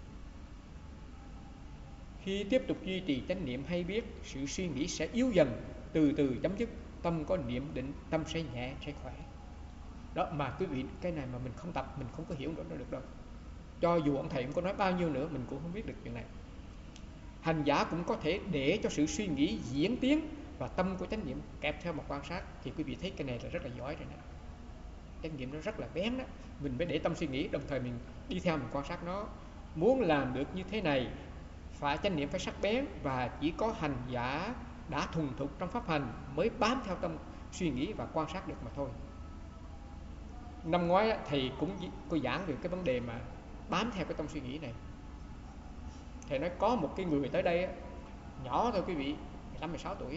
Khi tiếp tục duy trì chánh niệm hay biết, sự suy nghĩ sẽ yếu dần, từ từ chấm dứt, tâm có niệm định, tâm sẽ nhẹ, sẽ khỏe. Đó, mà quý vị, cái này mà mình không tập, mình không có hiểu nữa được đâu. Cho dù ông thầy cũng có nói bao nhiêu nữa, mình cũng không biết được chuyện này. Hành giả cũng có thể để cho sự suy nghĩ diễn tiến và tâm của chánh niệm kẹp theo một quan sát, thì quý vị thấy cái này là rất là giỏi rồi nè. Chánh niệm nó rất là bén đó, mình phải để tâm suy nghĩ, đồng thời mình đi theo mình quan sát nó. Muốn làm được như thế này, phải chánh niệm phải sắc bén, và chỉ có hành giả đã thuần thục trong pháp hành mới bám theo tâm suy nghĩ và quan sát được mà thôi. Năm ngoái thầy cũng có giảng về cái vấn đề mà bám theo cái tâm suy nghĩ này. Thầy nói có một cái người tới đây nhỏ thôi quý vị, mười lăm mười sáu tuổi.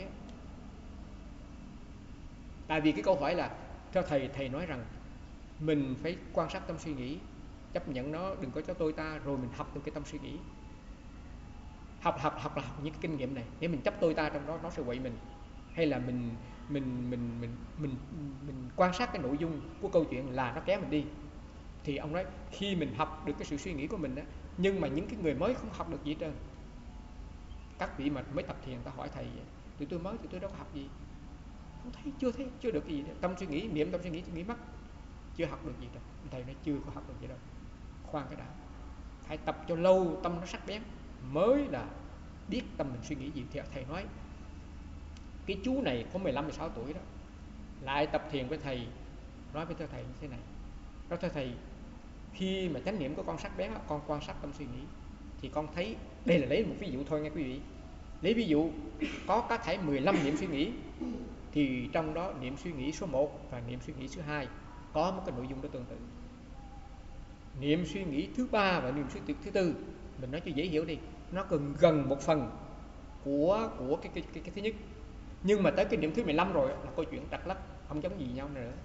Tại vì cái câu hỏi là theo thầy, thầy nói rằng mình phải quan sát tâm suy nghĩ, chấp nhận nó, đừng có cho tôi ta, rồi mình học được cái tâm suy nghĩ. Học học học là học những cái kinh nghiệm này. Nếu mình chấp tôi ta trong đó, nó sẽ quậy mình. Hay là mình mình mình mình mình mình quan sát cái nội dung của câu chuyện là nó kéo mình đi. Thì ông nói khi mình học được cái sự suy nghĩ của mình đó, nhưng mà những cái người mới không học được gì hết trơn. Các vị mà mới tập thiền ta hỏi thầy, tụi tôi mới, tụi tôi đâu có học gì, không thấy, chưa thấy, chưa được gì. Tâm suy nghĩ, niệm tâm suy nghĩ, suy nghĩ mất, chưa học được gì đâu. Thầy nói chưa có học được gì đâu, khoan cái đã, phải tập cho lâu, tâm nó sắc bén mới là biết tâm mình suy nghĩ gì. Thì thầy nói cái chú này có mười lăm mười sáu tuổi đó, lại tập thiền với thầy, nói với thầy như thế này, nói thưa thầy, khi mà chánh niệm của con sắc bén, con quan sát tâm suy nghĩ, thì con thấy, đây là lấy một ví dụ thôi nha quý vị, lấy ví dụ có cá thể mười lăm niệm suy nghĩ, thì trong đó niệm suy nghĩ số một và niệm suy nghĩ số hai có một cái nội dung đó tương tự. Niệm suy nghĩ thứ ba và niệm suy nghĩ thứ tư, mình nói cho dễ hiểu đi, nó gần gần một phần của của cái cái, cái, cái thứ nhất, nhưng mà tới cái niệm thứ mười lăm rồi là câu chuyện trật lắc, không giống gì nhau nữa.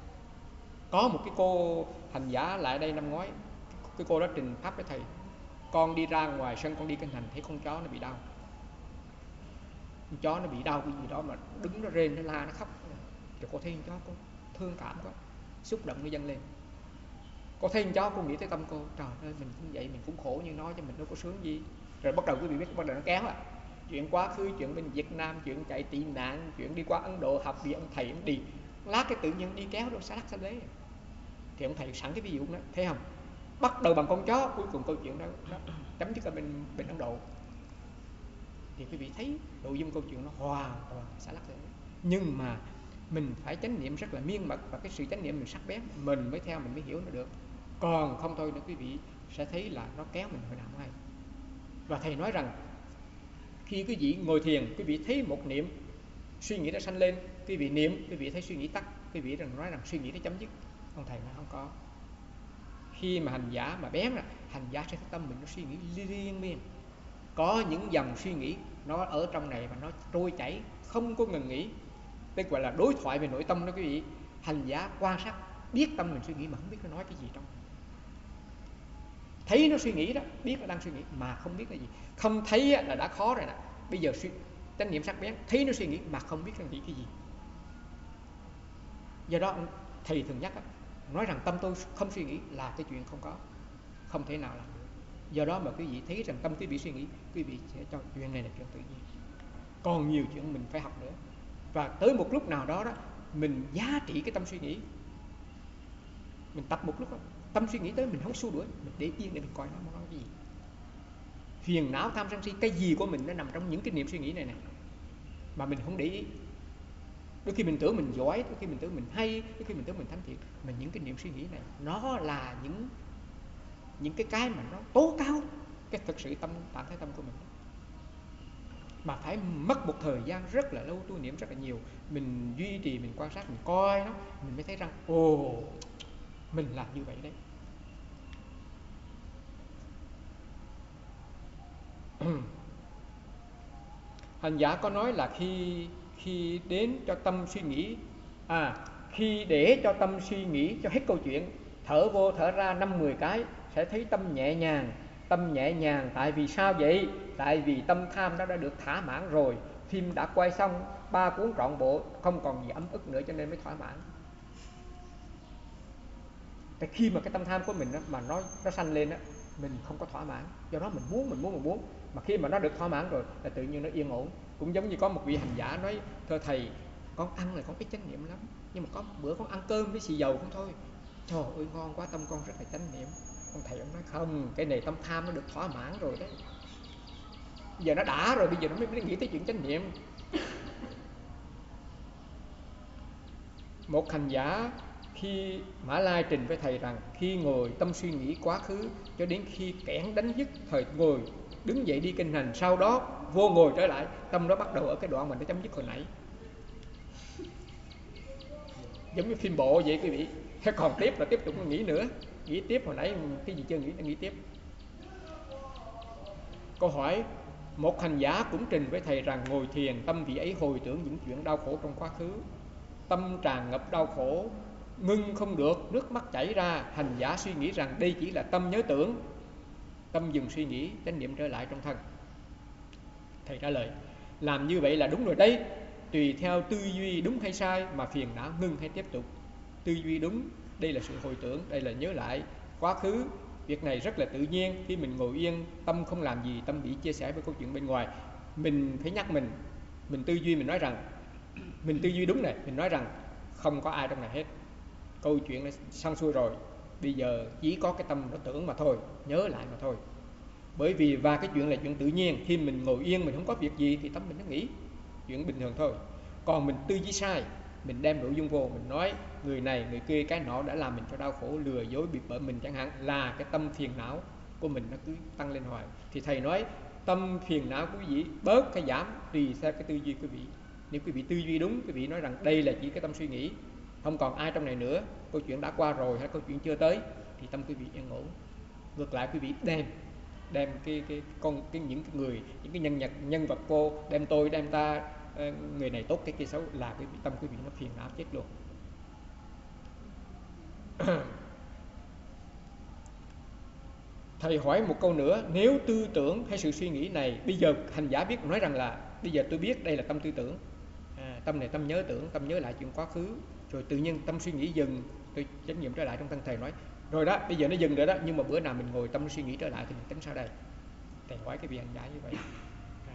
Có một cái cô hành giả lại đây năm ngoái, cái cô đó trình pháp với thầy, Con đi ra ngoài sân, con đi kinh hành thấy con chó nó bị đau, con chó nó bị đau cái gì đó mà đứng nó rên nó la nó khóc, rồi cô thấy con chó con thương cảm quá, xúc động nó dâng lên. Cô thấy con chó cô nghĩ tới tâm cô, trời ơi mình cũng vậy, mình cũng khổ như nó chứ mình đâu có sướng gì. Rồi bắt đầu quý vị biết, bắt đầu nó kéo à, chuyện quá khứ, chuyện bên Việt Nam, chuyện chạy tị nạn, chuyện đi qua Ấn Độ học vì ông thầy ông đi lát cái tự nhiên đi kéo đâu xa lắc xa lế. Thì ông thầy sẵn cái ví dụ đó, thấy không, bắt đầu bằng con chó, cuối cùng câu chuyện đó, đó chấm dứt ở bên bên Ấn Độ. Thì quý vị thấy nội dung câu chuyện nó hoàn toàn xa lắc xa lế. Nhưng mà mình phải chánh niệm rất là miên mật, và cái sự chánh niệm mình sắc bén, mình mới theo, mình mới hiểu nó được. Còn không thôi nữa quý vị sẽ thấy là nó kéo mình hồi nào không hay. Và thầy nói rằng khi quý vị ngồi thiền, quý vị thấy một niệm suy nghĩ đã sanh lên, quý vị niệm, quý vị thấy suy nghĩ tắt, quý vị rằng nói rằng suy nghĩ đã chấm dứt. Ông thầy nói không có. Khi mà hành giả mà bén là hành giả sẽ thấy tâm mình nó suy nghĩ liên miên, có những dòng suy nghĩ nó ở trong này và nó trôi chảy không có ngừng nghỉ, tức gọi là đối thoại về nội tâm đó quý vị. Hành giả quan sát biết tâm mình suy nghĩ mà không biết nó nói cái gì trong. Thấy nó suy nghĩ đó, biết nó đang suy nghĩ mà không biết là gì. Không thấy là đã khó rồi nè. Bây giờ suy chánh niệm sắc bén, thấy nó suy nghĩ mà không biết nó nghĩ cái gì. Do đó thầy thường nhắc đó, nói rằng tâm tôi không suy nghĩ là cái chuyện không có, không thể nào làm được. Do đó mà quý vị thấy rằng tâm quý vị suy nghĩ, quý vị sẽ cho chuyện này là chuyện tự nhiên. Còn nhiều chuyện mình phải học nữa. Và tới một lúc nào đó đó, mình giá trị cái tâm suy nghĩ. Mình tập một lúc đó, tâm suy nghĩ tới mình không xua đuổi, mình để yên để mình coi nó muốn nói cái gì. Phiền não tham sân si, cái gì của mình nó nằm trong những cái niệm suy nghĩ này nè, mà mình không để ý. Đôi khi mình tưởng mình giỏi, đôi khi mình tưởng mình hay, đôi khi mình tưởng mình thánh thiện, mà những cái niệm suy nghĩ này nó là những những cái cái mà nó tố cáo cái thực sự tâm, trạng thái tâm của mình. Mà phải mất một thời gian rất là lâu, tu niệm rất là nhiều, mình duy trì, mình quan sát, mình coi nó, mình mới thấy rằng ồ, mình làm như vậy đấy. Hành giả có nói là khi khi đến cho tâm suy nghĩ, à khi để cho tâm suy nghĩ cho hết câu chuyện, thở vô thở ra năm mười cái sẽ thấy tâm nhẹ nhàng. Tâm nhẹ nhàng tại vì sao vậy? Tại vì tâm tham nó đã được thỏa mãn rồi, phim đã quay xong ba cuốn trọn bộ, không còn gì ấm ức nữa cho nên mới thỏa mãn. Tại khi mà cái tâm tham của mình đó, mà nó nó sanh lên đó, mình không có thỏa mãn, do đó mình muốn mình muốn mình muốn, mà khi mà nó được thỏa mãn rồi là tự nhiên nó yên ổn. Cũng giống như có một vị hành giả nói, thưa thầy, con ăn là con ít chánh niệm lắm, nhưng mà có một bữa con ăn cơm với xì dầu không thôi, trời ơi ngon quá, tâm con rất là chánh niệm. Ông thầy ông nói không, cái này tâm tham nó được thỏa mãn rồi đấy, giờ nó đã rồi, bây giờ nó mới, mới nghĩ tới chuyện chánh niệm. Một hành giả khi Mã Lai trình với thầy rằng khi ngồi tâm suy nghĩ quá khứ cho đến khi kẻn đánh dứt thời ngồi, đứng dậy đi kinh hành, sau đó vô ngồi trở lại, tâm đó bắt đầu ở cái đoạn mà nó chấm dứt hồi nãy. Giống như phim bộ vậy quý vị. Còn tiếp là tiếp tục nghĩ nữa, nghĩ tiếp hồi nãy cái gì chưa nghĩ là nghĩ tiếp. Câu hỏi, một hành giả cũng trình với thầy rằng ngồi thiền tâm vị ấy hồi tưởng những chuyện đau khổ trong quá khứ, tâm tràn ngập đau khổ, ngưng không được, nước mắt chảy ra. Hành giả suy nghĩ rằng đây chỉ là tâm nhớ tưởng, tâm dừng suy nghĩ, chánh niệm trở lại trong thân. Thầy trả lời, làm như vậy là đúng rồi đấy, tùy theo tư duy đúng hay sai mà phiền não ngưng hay tiếp tục. Tư duy đúng, đây là sự hồi tưởng, đây là nhớ lại quá khứ. Việc này rất là tự nhiên, khi mình ngồi yên, tâm không làm gì, tâm bị chia sẻ với câu chuyện bên ngoài. Mình phải nhắc mình, mình tư duy, mình nói rằng mình tư duy đúng này, mình nói rằng không có ai trong này hết, câu chuyện này xong xuôi rồi, bây giờ chỉ có cái tâm nó tưởng mà thôi, nhớ lại mà thôi. Bởi vì và cái chuyện là chuyện tự nhiên, khi mình ngồi yên mình không có việc gì thì tâm mình nó nghĩ, chuyện bình thường thôi. Còn mình tư duy sai, mình đem nội dung vô, mình nói người này người kia cái nọ đã làm mình cho đau khổ, lừa dối bịp bợm mình chẳng hạn, là cái tâm phiền não của mình nó cứ tăng lên hoài. Thì thầy nói tâm phiền não của quý vị bớt hay giảm tùy theo cái tư duy quý vị. Nếu quý vị tư duy đúng, quý vị nói rằng đây là chỉ cái tâm suy nghĩ, không còn ai trong này nữa, câu chuyện đã qua rồi hay câu chuyện chưa tới, thì tâm quý vị yên ổn. Ngược lại quý vị đem đem cái cái con cái những cái người, những cái nhân vật nhân vật vô, đem tôi đem ta, người này tốt cái kia xấu, là cái tâm quý vị nó phiền não chết luôn. Thầy hỏi một câu nữa, nếu tư tưởng hay sự suy nghĩ này, bây giờ hành giả biết nói rằng là bây giờ tôi biết đây là tâm tư tưởng, à, tâm này tâm nhớ tưởng, tâm nhớ lại chuyện quá khứ, rồi tự nhiên tâm suy nghĩ dừng, tôi chánh niệm trở lại trong thân. Thầy nói rồi đó, bây giờ nó dừng rồi đó, nhưng mà bữa nào mình ngồi tâm suy nghĩ trở lại thì mình tính sao đây? Thầy hỏi cái vị hành giả như vậy. À.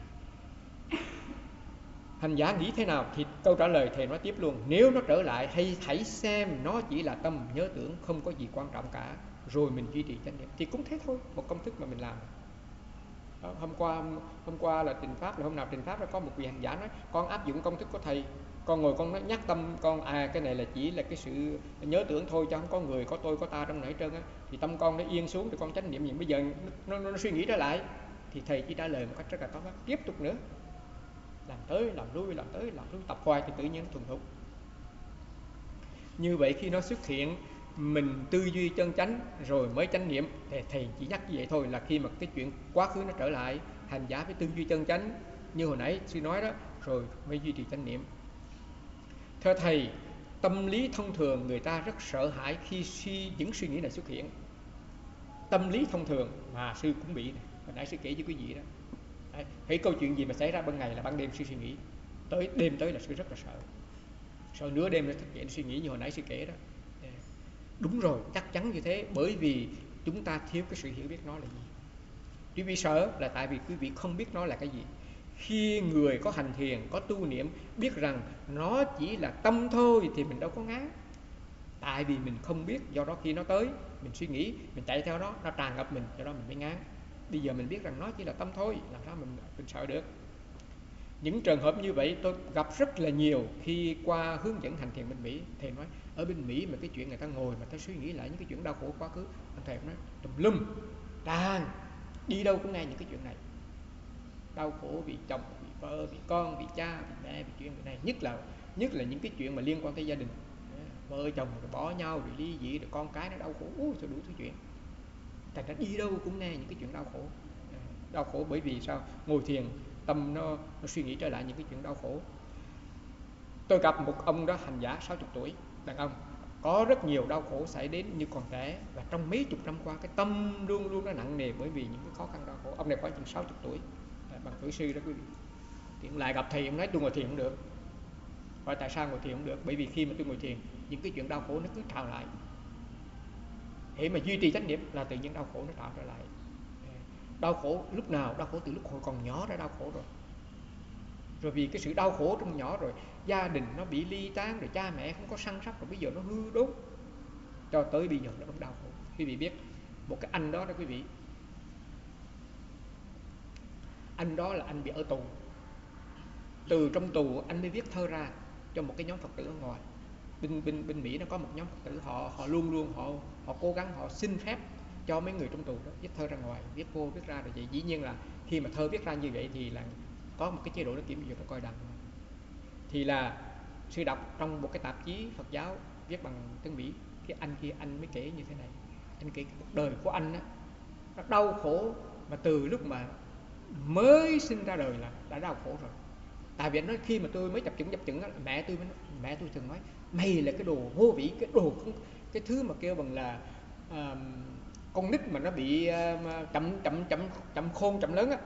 Hành giả nghĩ thế nào? Thì câu trả lời thầy nói tiếp luôn, nếu nó trở lại hay hãy xem nó chỉ là tâm nhớ tưởng, không có gì quan trọng cả, rồi mình duy trì chánh niệm. Thì cũng thế thôi, một công thức mà mình làm. Đó, hôm qua hôm qua là trình pháp, là hôm nào trình pháp là có một vị hành giả nói con áp dụng công thức của thầy, con ngồi con nói nhắc tâm con, à cái này là chỉ là cái sự nhớ tưởng thôi, chứ không có người có tôi có ta trong này hết trơn á, thì tâm con nó yên xuống thì con chánh niệm gì. Bây giờ nó, nó, nó suy nghĩ trở lại thì thầy chỉ trả lời một cách rất là tốt lắm, tiếp tục nữa, làm tới làm lui làm tới làm lui, tập hoài thì tự nhiên nó thuần thục. Như vậy khi nó xuất hiện mình tư duy chân chánh rồi mới chánh niệm. Thì thầy chỉ nhắc như vậy thôi, là khi mà cái chuyện quá khứ nó trở lại, hành giả phải tư duy chân chánh như hồi nãy sư nói đó, rồi mới duy trì chánh niệm. Theo thầy, tâm lý thông thường người ta rất sợ hãi khi suy, những suy nghĩ này xuất hiện. Tâm lý thông thường mà sư cũng bị này. Hồi nãy sư kể với quý vị đó. Đấy, thấy câu chuyện gì mà xảy ra ban ngày là ban đêm sư suy nghĩ, tới đêm tới là sư rất là sợ, sợ nửa đêm nó thức dậy suy nghĩ như hồi nãy sư kể đó. Đúng rồi, chắc chắn như thế, bởi vì chúng ta thiếu cái sự hiểu biết nó là gì. Quý vị sợ là tại vì quý vị không biết nó là cái gì. Khi người có hành thiền, có tu niệm biết rằng nó chỉ là tâm thôi thì mình đâu có ngán. Tại vì mình không biết, do đó khi nó tới mình suy nghĩ, mình chạy theo nó, nó tràn ngập mình, do đó mình mới ngán. Bây giờ mình biết rằng nó chỉ là tâm thôi, làm sao mình, mình sợ được. Những trường hợp như vậy tôi gặp rất là nhiều khi qua hướng dẫn hành thiền bên Mỹ. Thầy nói ở bên Mỹ mà cái chuyện người ta ngồi mà ta suy nghĩ lại những cái chuyện đau khổ quá khứ, thầy nói tùm lum tràn, đi đâu cũng nghe những cái chuyện này. Đau khổ vì chồng, vì vợ, vì con, vì cha, vì mẹ, vì chuyện này. Nhất là nhất là những cái chuyện mà liên quan tới gia đình, vợ chồng rồi bỏ nhau, rồi ly dị, rồi con cái nó đau khổ, ui sao đủ thứ chuyện. Thành ra đi đâu cũng nghe những cái chuyện đau khổ. Đau khổ bởi vì sao? Ngồi thiền tâm nó, nó suy nghĩ trở lại những cái chuyện đau khổ. Tôi gặp một ông đó hành giả sáu mươi tuổi, đàn ông, có rất nhiều đau khổ xảy đến như còn trẻ, và trong mấy chục năm qua cái tâm luôn luôn nó nặng nề bởi vì những cái khó khăn đau khổ. Ông này khoảng chừng sáu mươi tuổi, bằng tuổi sư đó quý vị. Thì lại gặp thầy, ông nói tôi ngồi thiền không được. Hỏi tại sao ngồi thiền không được? Bởi vì khi mà tôi ngồi thiền, những cái chuyện đau khổ nó cứ trào lại. Để mà duy trì chánh niệm là tự nhiên đau khổ nó trào trở lại. Đau khổ lúc nào? Đau khổ từ lúc hồi còn nhỏ đã đau khổ rồi. Rồi vì cái sự đau khổ trong nhỏ rồi, gia đình nó bị ly tán, rồi cha mẹ không có săn sóc, rồi bây giờ nó hư đốn, cho tới bây giờ nó vẫn đau khổ. Quý vị biết một cái anh đó đó quý vị, anh đó là anh bị ở tù. Từ trong tù anh mới viết thơ ra cho một cái nhóm Phật tử ở ngoài. Bên bên bên Mỹ nó có một nhóm Phật tử, họ họ luôn luôn họ họ cố gắng, họ xin phép cho mấy người trong tù đó viết thơ ra ngoài, viết vô viết ra. Rồi vậy dĩ nhiên là khi mà thơ viết ra như vậy thì là có một cái chế độ nó kiểm duyệt, nó coi đặng. Thì là sư đọc trong một cái tạp chí Phật giáo viết bằng tiếng Mỹ, cái anh kia anh mới kể như thế này. Anh kể cuộc đời của anh á, nó đau khổ mà từ lúc mà mới sinh ra đời là đã đau khổ rồi. Tại vì anh nói khi mà tôi mới chập chững chập chững á, mẹ tôi mới, mẹ tôi thường nói mày là cái đồ vô vị, cái đồ không, cái thứ mà kêu bằng là uh, con nít mà nó bị uh, chậm chậm chậm chậm khôn chậm lớn á.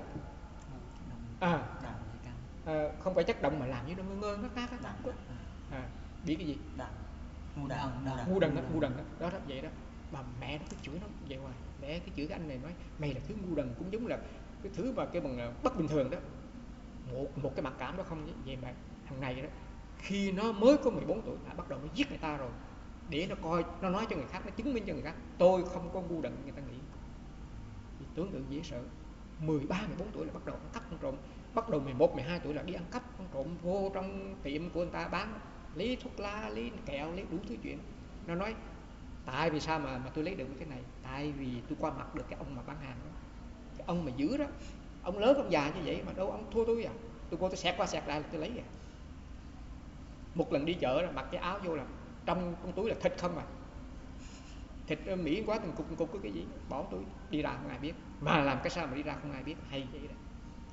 À, à, không phải chất động mà làm như nó ngơ ngơ ngác ngác á. À, biết cái gì? Ngu đần, ngu đần đó, ngu đần đó, đó, đó vậy đó. Mà mẹ nó cứ chửi nó vậy hoài, mẹ cứ chửi cái anh này, nói mày là thứ ngu đần, cũng giống là cái thứ mà cái bằng bất bình thường đó. Một một cái mặc cảm đó không vậy mà thằng này đó, khi nó mới có mười bốn tuổi đã bắt đầu nó giết người ta rồi, để nó coi, nó nói cho người khác, nó chứng minh cho người khác tôi không có ngu đần người ta nghĩ. Thì tưởng tượng dễ sợ. Mười ba, mười bốn tuổi là bắt đầu ăn cắp ăn trộm. Bắt đầu mười một, mười hai tuổi là đi ăn cắp ăn trộm, vô trong tiệm của người ta bán, lấy thuốc lá, lấy kẹo, lấy đủ thứ chuyện. Nó nói tại vì sao mà mà tôi lấy được cái này? Tại vì tôi qua mặt được cái ông mà bán hàng đó, cái ông mà giữ đó, ông lớn ông già như vậy mà đâu ông thua tôi à? Tôi vô tôi xẹt qua xẹt lại là tôi lấy à. Một lần đi chợ là mặc cái áo vô là trong trong túi là thịt không à, thịt Mỹ quá từng cục từng cục cái gì, bỏ túi đi ra không ai biết. Mà làm cái sao mà đi ra không ai biết, hay vậy đó.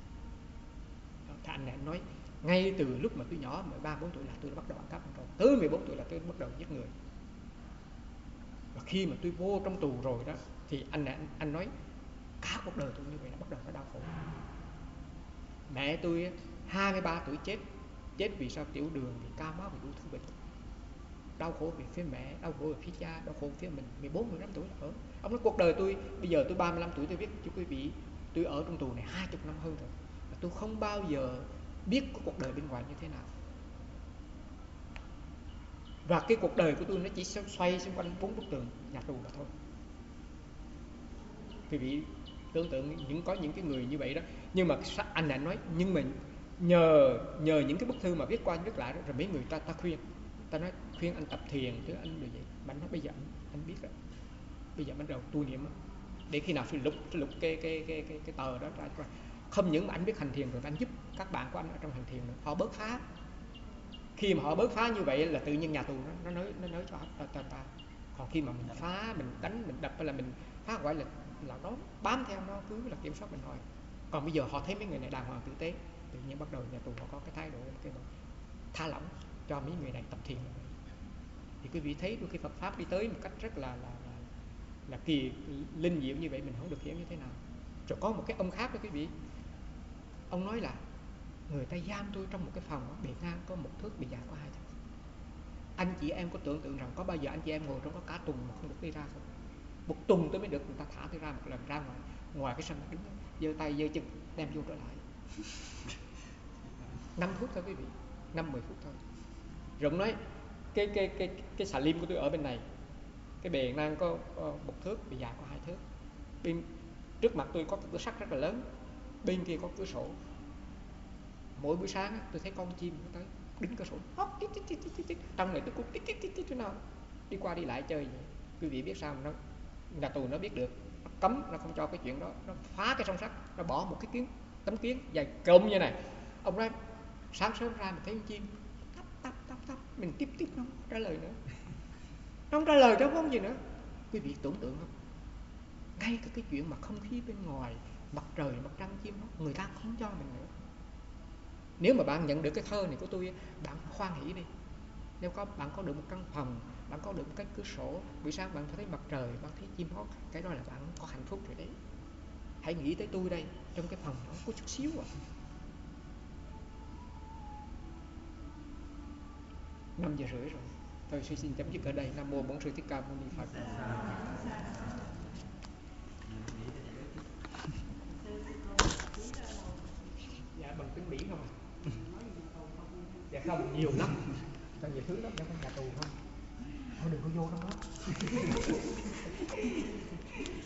Thì anh này anh nói ngay từ lúc mà tôi nhỏ mười ba, mười bốn tuổi là tôi đã bắt đầu ăn cắp ăn trộm, tới mười bốn tuổi là tôi bắt đầu giết người. Và khi mà tôi vô trong tù rồi đó thì anh này anh, anh nói Cả cuộc đời tôi như vậy là bắt đầu nó đau khổ. Mẹ tôi hai mươi ba tuổi chết. Chết vì sao? Tiểu đường, vì cao máu, vì đủ thứ bệnh. Đau khổ về phía mẹ, đau khổ về phía cha, đau khổ về phía mình. Mười bốn, mười lăm tuổi là ở. Ông nói cuộc đời tôi, bây giờ tôi ba mươi lăm tuổi, tôi viết cho quý vị, tôi ở trong tù này hai mươi năm hơn rồi, và tôi không bao giờ biết cái cuộc đời bên ngoài như thế nào. Và cái cuộc đời của tôi nó chỉ xoay xung quanh bốn bức tường nhà tù mà thôi. Quý vị tưởng tượng những có những cái người như vậy đó. Nhưng mà anh lại nói, nhưng mà nhờ nhờ những cái bức thư mà viết qua viết lại đó, rồi mấy người ta ta khuyên, ta nói khuyên anh tập thiền chứ anh được vậy. Mà anh nói bây giờ anh, anh biết rồi, bây giờ bắt đầu tu niệm đó. Để khi nào phải lục lục cái cái cái cái, cái tờ đó ra, không những mà anh biết hành thiền rồi, anh giúp các bạn của anh ở trong hành thiền nữa, họ bớt phá. Khi mà họ bớt phá như vậy là tự nhiên nhà tù nó nó nói nó nói cho ta, ta, ta. Còn khi mà mình phá, mình đánh, mình đập hay là mình phá hoại là là nó bám theo, nó cứ là kiểm soát mình thôi. Còn bây giờ họ thấy mấy người này đàng hoàng tử tế, tự nhiên bắt đầu nhà tù họ có cái thái độ cái thả lỏng cho mấy người này tập thiền. Thì quý vị thấy đôi khi Phật pháp đi tới một cách rất là là là, là kỳ linh diệu như vậy, mình không được hiểu như thế nào. Rồi có một cái ông khác đó quý vị, ông nói là người ta giam tôi trong một cái phòng đó, bề ngang có một thước, bề dài có hai thước. Anh chị em có tưởng tượng rằng có bao giờ anh chị em ngồi trong có cả tuần mà không được đi ra không? Một tuần tôi mới được người ta thả tôi ra một lần, ra ngoài ngoài cái sân, đứng giơ tay giơ chân đem vô trở lại. Năm phút thôi quý vị, năm mười phút thôi. Rồi ông nói cái cái cái cái xà lim của tôi ở bên này, cái bề ngang có một thước, bề dài có hai thước. Bên trước mặt tôi có cái cửa sắt rất là lớn, bên kia có cửa sổ. Mỗi buổi sáng tôi thấy con chim nó tới đứng cửa sổ hót tít tít tít tít tít, trong này tôi cũng tít tít tít tít thế nào đi qua đi lại chơi vậy. Quý vị biết sao mà nó nhà tù nó biết được, nó cấm, nó không cho cái chuyện đó, nó phá cái song sắt, nó bỏ một cái kiến tấm kiến dài cộm như này. Ông nói sáng sớm ra mình thấy con chim tắp tắp tắp tắp, mình tiếp tiếp nó không trả lời nữa, nó không trả lời đâu, không gì nữa. Quý vị tưởng tượng không, ngay cả cái chuyện mà không khí bên ngoài, mặt trời mặt trăng chim nó, người ta không cho mình nữa. Nếu mà bạn nhận được cái thơ này của tôi, bạn hoan hỷ đi. Nếu có bạn có được một căn phòng, bạn có được một cái cửa sổ, buổi sáng bạn thấy mặt trời, bạn thấy chim hót, cái đó là bạn có hạnh phúc rồi đấy. Hãy nghĩ tới tôi đây, trong cái phòng đó có chút xíu à. Năm giờ rưỡi rồi, tôi sẽ xin chấm dứt ở đây. Nam mô Bổn Sư Thích Ca Mâu Ni Phật. Dạ bằng tiếng Mỹ không à? Dạ không, nhiều lắm, sao nhiều thứ lắm, trong nhà tù không. Thôi đừng có vô đó.